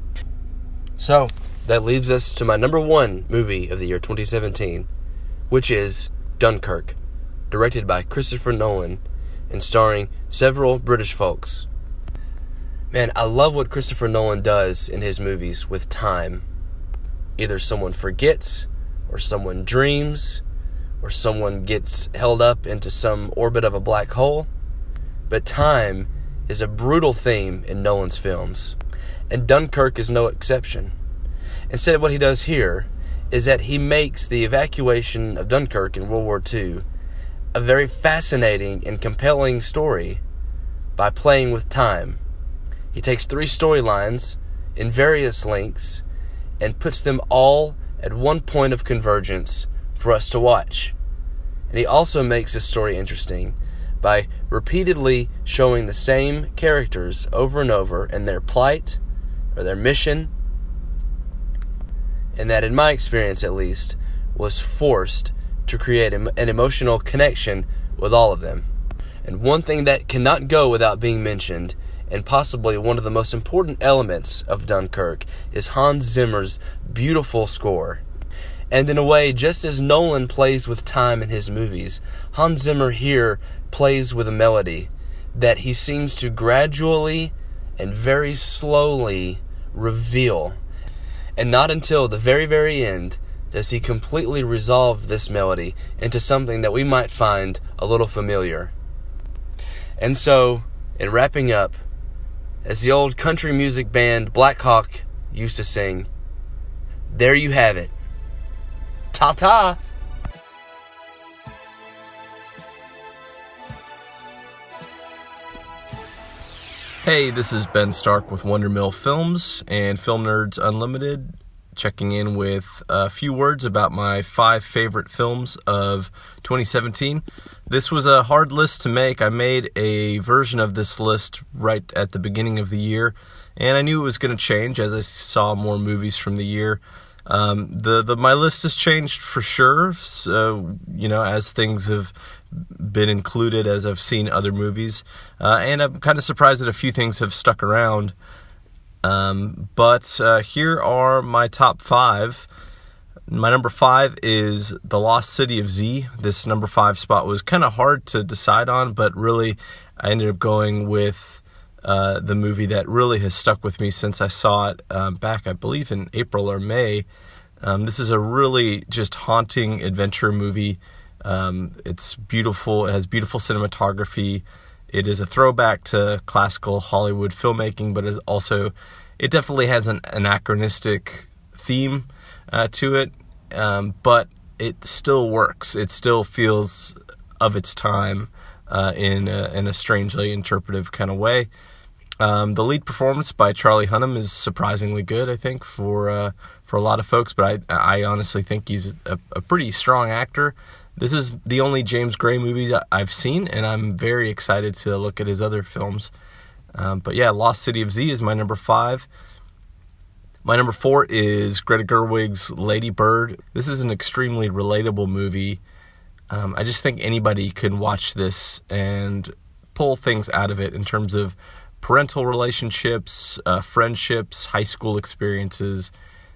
So, that leaves us to my number one movie of the year twenty seventeen, which is Dunkirk, directed by Christopher Nolan and starring several British folks. Man, I love what Christopher Nolan does in his movies with time. Either someone forgets, or someone dreams, or someone gets held up into some orbit of a black hole. But time is a brutal theme in Nolan's films, and Dunkirk is no exception. Instead, what he does here is that he makes the evacuation of Dunkirk in World War Two a very fascinating and compelling story by playing with time. He takes three storylines in various lengths and puts them all at one point of convergence for us to watch. And he also makes this story interesting by repeatedly showing the same characters over and over and their plight or their mission, and that, in my experience at least, was forced to create an emotional connection with all of them. And one thing that cannot go without being mentioned, and possibly one of the most important elements of Dunkirk, is Hans Zimmer's beautiful score. And in a way, just as Nolan plays with time in his movies, Hans Zimmer here plays with a melody that he seems to gradually and very slowly reveal. And not until the very, very end does he completely resolve this melody into something that we might find a little familiar. And so, in wrapping up, as the old country music band Black Hawk used to sing, there you have it. Ta-ta! Hey, this is Ben Stark with Wonder Mill Films and Film Nerds Unlimited, checking in with a few words about my five favorite films of twenty seventeen. This was a hard list to make. I made a version of this list right at the beginning of the year, and I knew it was going to change as I saw more movies from the year. Um, the, the my list has changed for sure, so, you know, as things have been included, as I've seen other movies, uh, and I'm kind of surprised that a few things have stuck around. Um, but uh, here are my top five. My number five is The Lost City of Z. This number five spot was kind of hard to decide on, but really I ended up going with uh, the movie that really has stuck with me since I saw it um, back, I believe, in April or May. Um, this is a really just haunting adventure movie. Um, it's beautiful. It has beautiful cinematography. It is a throwback to classical Hollywood filmmaking, but it also, it definitely has an anachronistic theme uh, to it, um, but it still works. It still feels of its time uh, in, a, in a strangely interpretive kind of way. Um, the lead performance by Charlie Hunnam is surprisingly good, I think, for uh, for a lot of folks, but I I honestly think he's a, a pretty strong actor. This is the only James Gray movies I've seen, and I'm very excited to look at his other films. Um, but yeah, Lost City of Z is my number five. My number four is Greta Gerwig's Lady Bird. This is an extremely relatable movie. Um, I just think anybody can watch this and pull things out of it in terms of parental relationships, uh, friendships, high school experiences.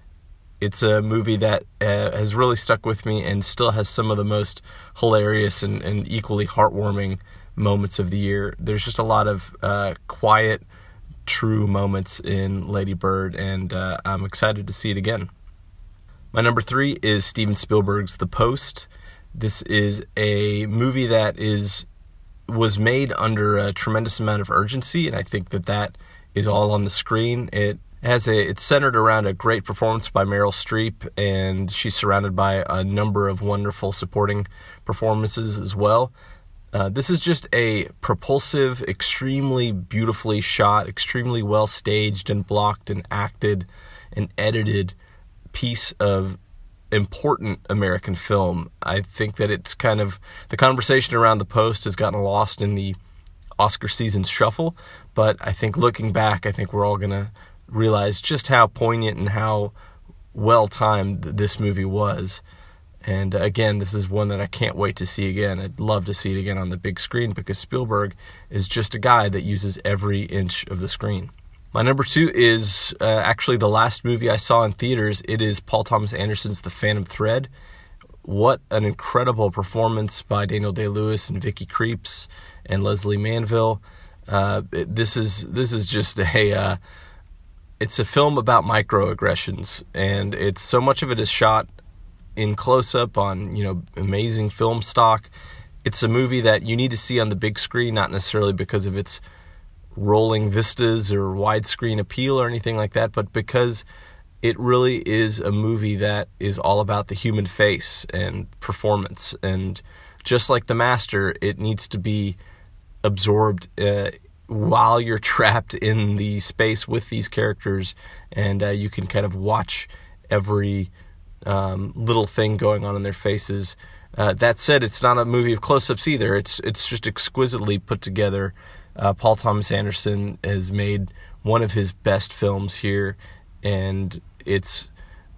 It's a movie that uh, has really stuck with me and still has some of the most hilarious and, and equally heartwarming moments of the year. There's just a lot of uh, quiet, true moments in Lady Bird, and uh, I'm excited to see it again. My number three is Steven Spielberg's The Post. This is a movie that is was made under a tremendous amount of urgency, and I think that that is all on the screen. It has a it's centered around a great performance by Meryl Streep, and she's surrounded by a number of wonderful supporting performances as well. Uh, this is just a propulsive, extremely beautifully shot, extremely well staged and blocked and acted and edited piece of important American film. I think that it's kind of, the conversation around The Post has gotten lost in the Oscar season shuffle, but I think looking back, I think we're all going to realize just how poignant and how well-timed this movie was. And uh, again, this is one that I can't wait to see again. I'd love to see it again on the big screen because Spielberg is just a guy that uses every inch of the screen. My number two is uh, actually the last movie I saw in theaters. It is Paul Thomas Anderson's The Phantom Thread. What an incredible performance by Daniel Day-Lewis and Vicky Krieps and Leslie Manville. Uh, it, this is this is just a uh, it's a film about microaggressions, and it's so much of it is shot in close-up on, you know, amazing film stock. It's a movie that you need to see on the big screen, not necessarily because of its rolling vistas or widescreen appeal or anything like that, but because it really is a movie that is all about the human face and performance. And just like The Master, it needs to be absorbed uh, while you're trapped in the space with these characters, and uh, you can kind of watch every um, little thing going on in their faces. Uh, that said, it's not a movie of close-ups either. It's it's just exquisitely put together. Uh, Paul Thomas Anderson has made one of his best films here, and it's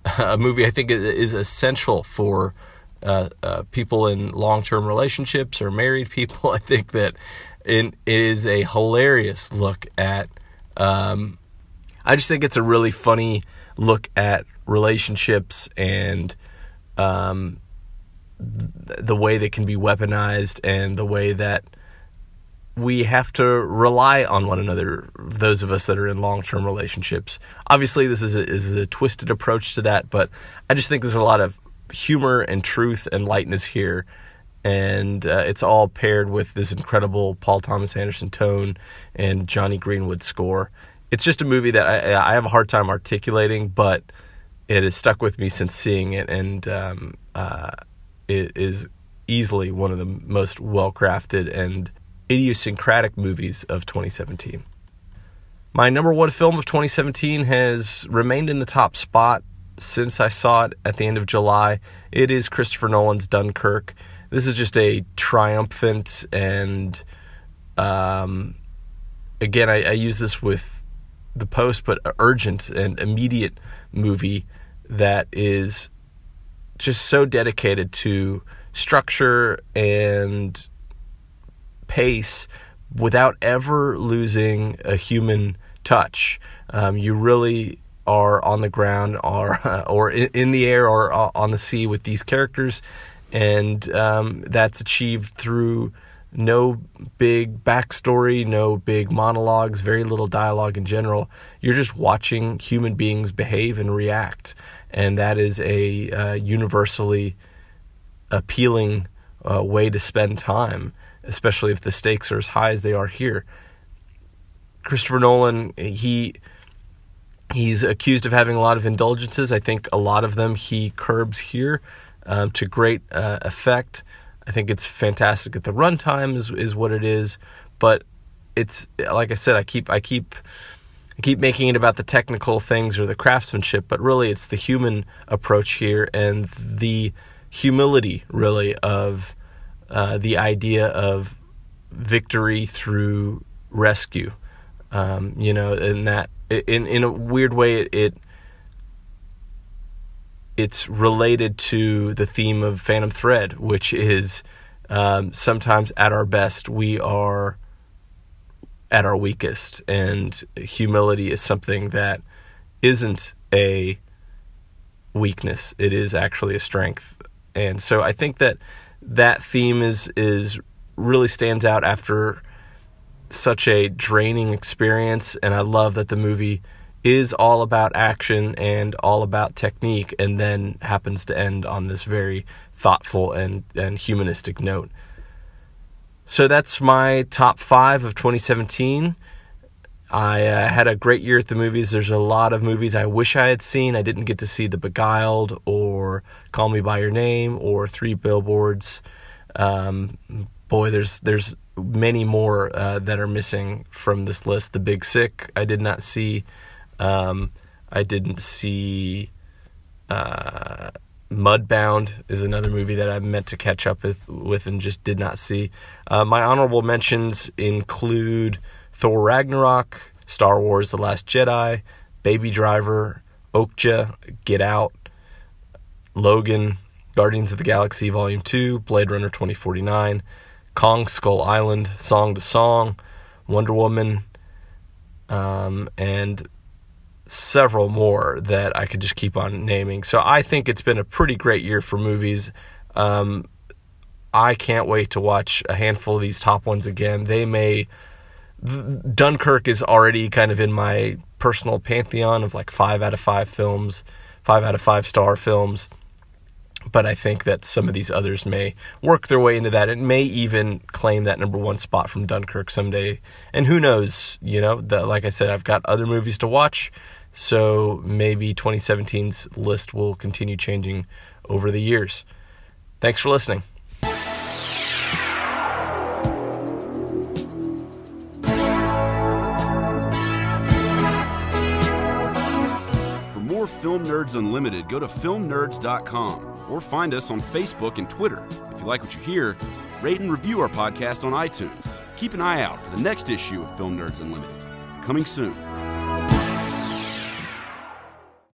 a movie I think is essential for uh, uh, people in long-term relationships or married people. I think that it is a hilarious look at, um, I just think it's a really funny look at relationships and um, th- the way they can be weaponized and the way that we have to rely on one another, those of us that are in long-term relationships. Obviously, this is a, is a twisted approach to that, but I just think there's a lot of humor and truth and lightness here, and uh, it's all paired with this incredible Paul Thomas Anderson tone and Johnny Greenwood score. It's just a movie that I, I have a hard time articulating, but it has stuck with me since seeing it, and um, uh, it is easily one of the most well-crafted and idiosyncratic movies of twenty seventeen. My number one film of twenty seventeen has remained in the top spot since I saw it at the end of July. It is Christopher Nolan's Dunkirk. This is just a triumphant and, um, again, I, I use this with The Post, but urgent and immediate movie that is just so dedicated to structure and pace without ever losing a human touch. Um, you really are on the ground or or in the air or on the sea with these characters, and um, that's achieved through no big backstory, no big monologues, very little dialogue in general. You're just watching human beings behave and react, and that is a uh, universally appealing uh, way to spend time, especially if the stakes are as high as they are here. Christopher Nolan, he he's accused of having a lot of indulgences. I think a lot of them he curbs here um, to great uh, effect. I think it's fantastic at the runtime is, is what it is, but it's like I said, I keep I keep I keep making it about the technical things or the craftsmanship, but really it's the human approach here and the humility, really, of uh, the idea of victory through rescue. Um, you know, and that in in a weird way, it, it it's related to the theme of Phantom Thread, which is um, sometimes at our best we are at our weakest, and humility is something that isn't a weakness; it is actually a strength. And so I think that that theme is is really stands out after such a draining experience, and I love that the movie is all about action and all about technique, and then happens to end on this very thoughtful and, and humanistic note. So that's my top five of twenty seventeen. I uh, had a great year at the movies. There's a lot of movies I wish I had seen. I didn't get to see The Beguiled or Call Me By Your Name or Three Billboards. Um, boy, there's there's many more uh, that are missing from this list. The Big Sick I did not see. Um, I didn't see uh, Mudbound is another movie that I meant to catch up with, with and just did not see. Uh, my honorable mentions include Thor Ragnarok, Star Wars The Last Jedi, Baby Driver, Okja, Get Out, Logan, Guardians of the Galaxy Volume two, Blade Runner twenty forty-nine, Kong Skull Island, Song to Song, Wonder Woman, um, and several more that I could just keep on naming. So I think it's been a pretty great year for movies. Um, I can't wait to watch a handful of these top ones again. They may... Dunkirk is already kind of in my personal pantheon of like five out of five films, five out of five star films. But I think that some of these others may work their way into that. It may even claim that number one spot from Dunkirk someday. And who knows, you know, the, like I said, I've got other movies to watch. So maybe twenty seventeen's list will continue changing over the years. Thanks for listening. For more Film Nerds Unlimited, go to film nerds dot com or find us on Facebook and Twitter. If you like what you hear, rate and review our podcast on iTunes. Keep an eye out for the next issue of Film Nerds Unlimited, coming soon.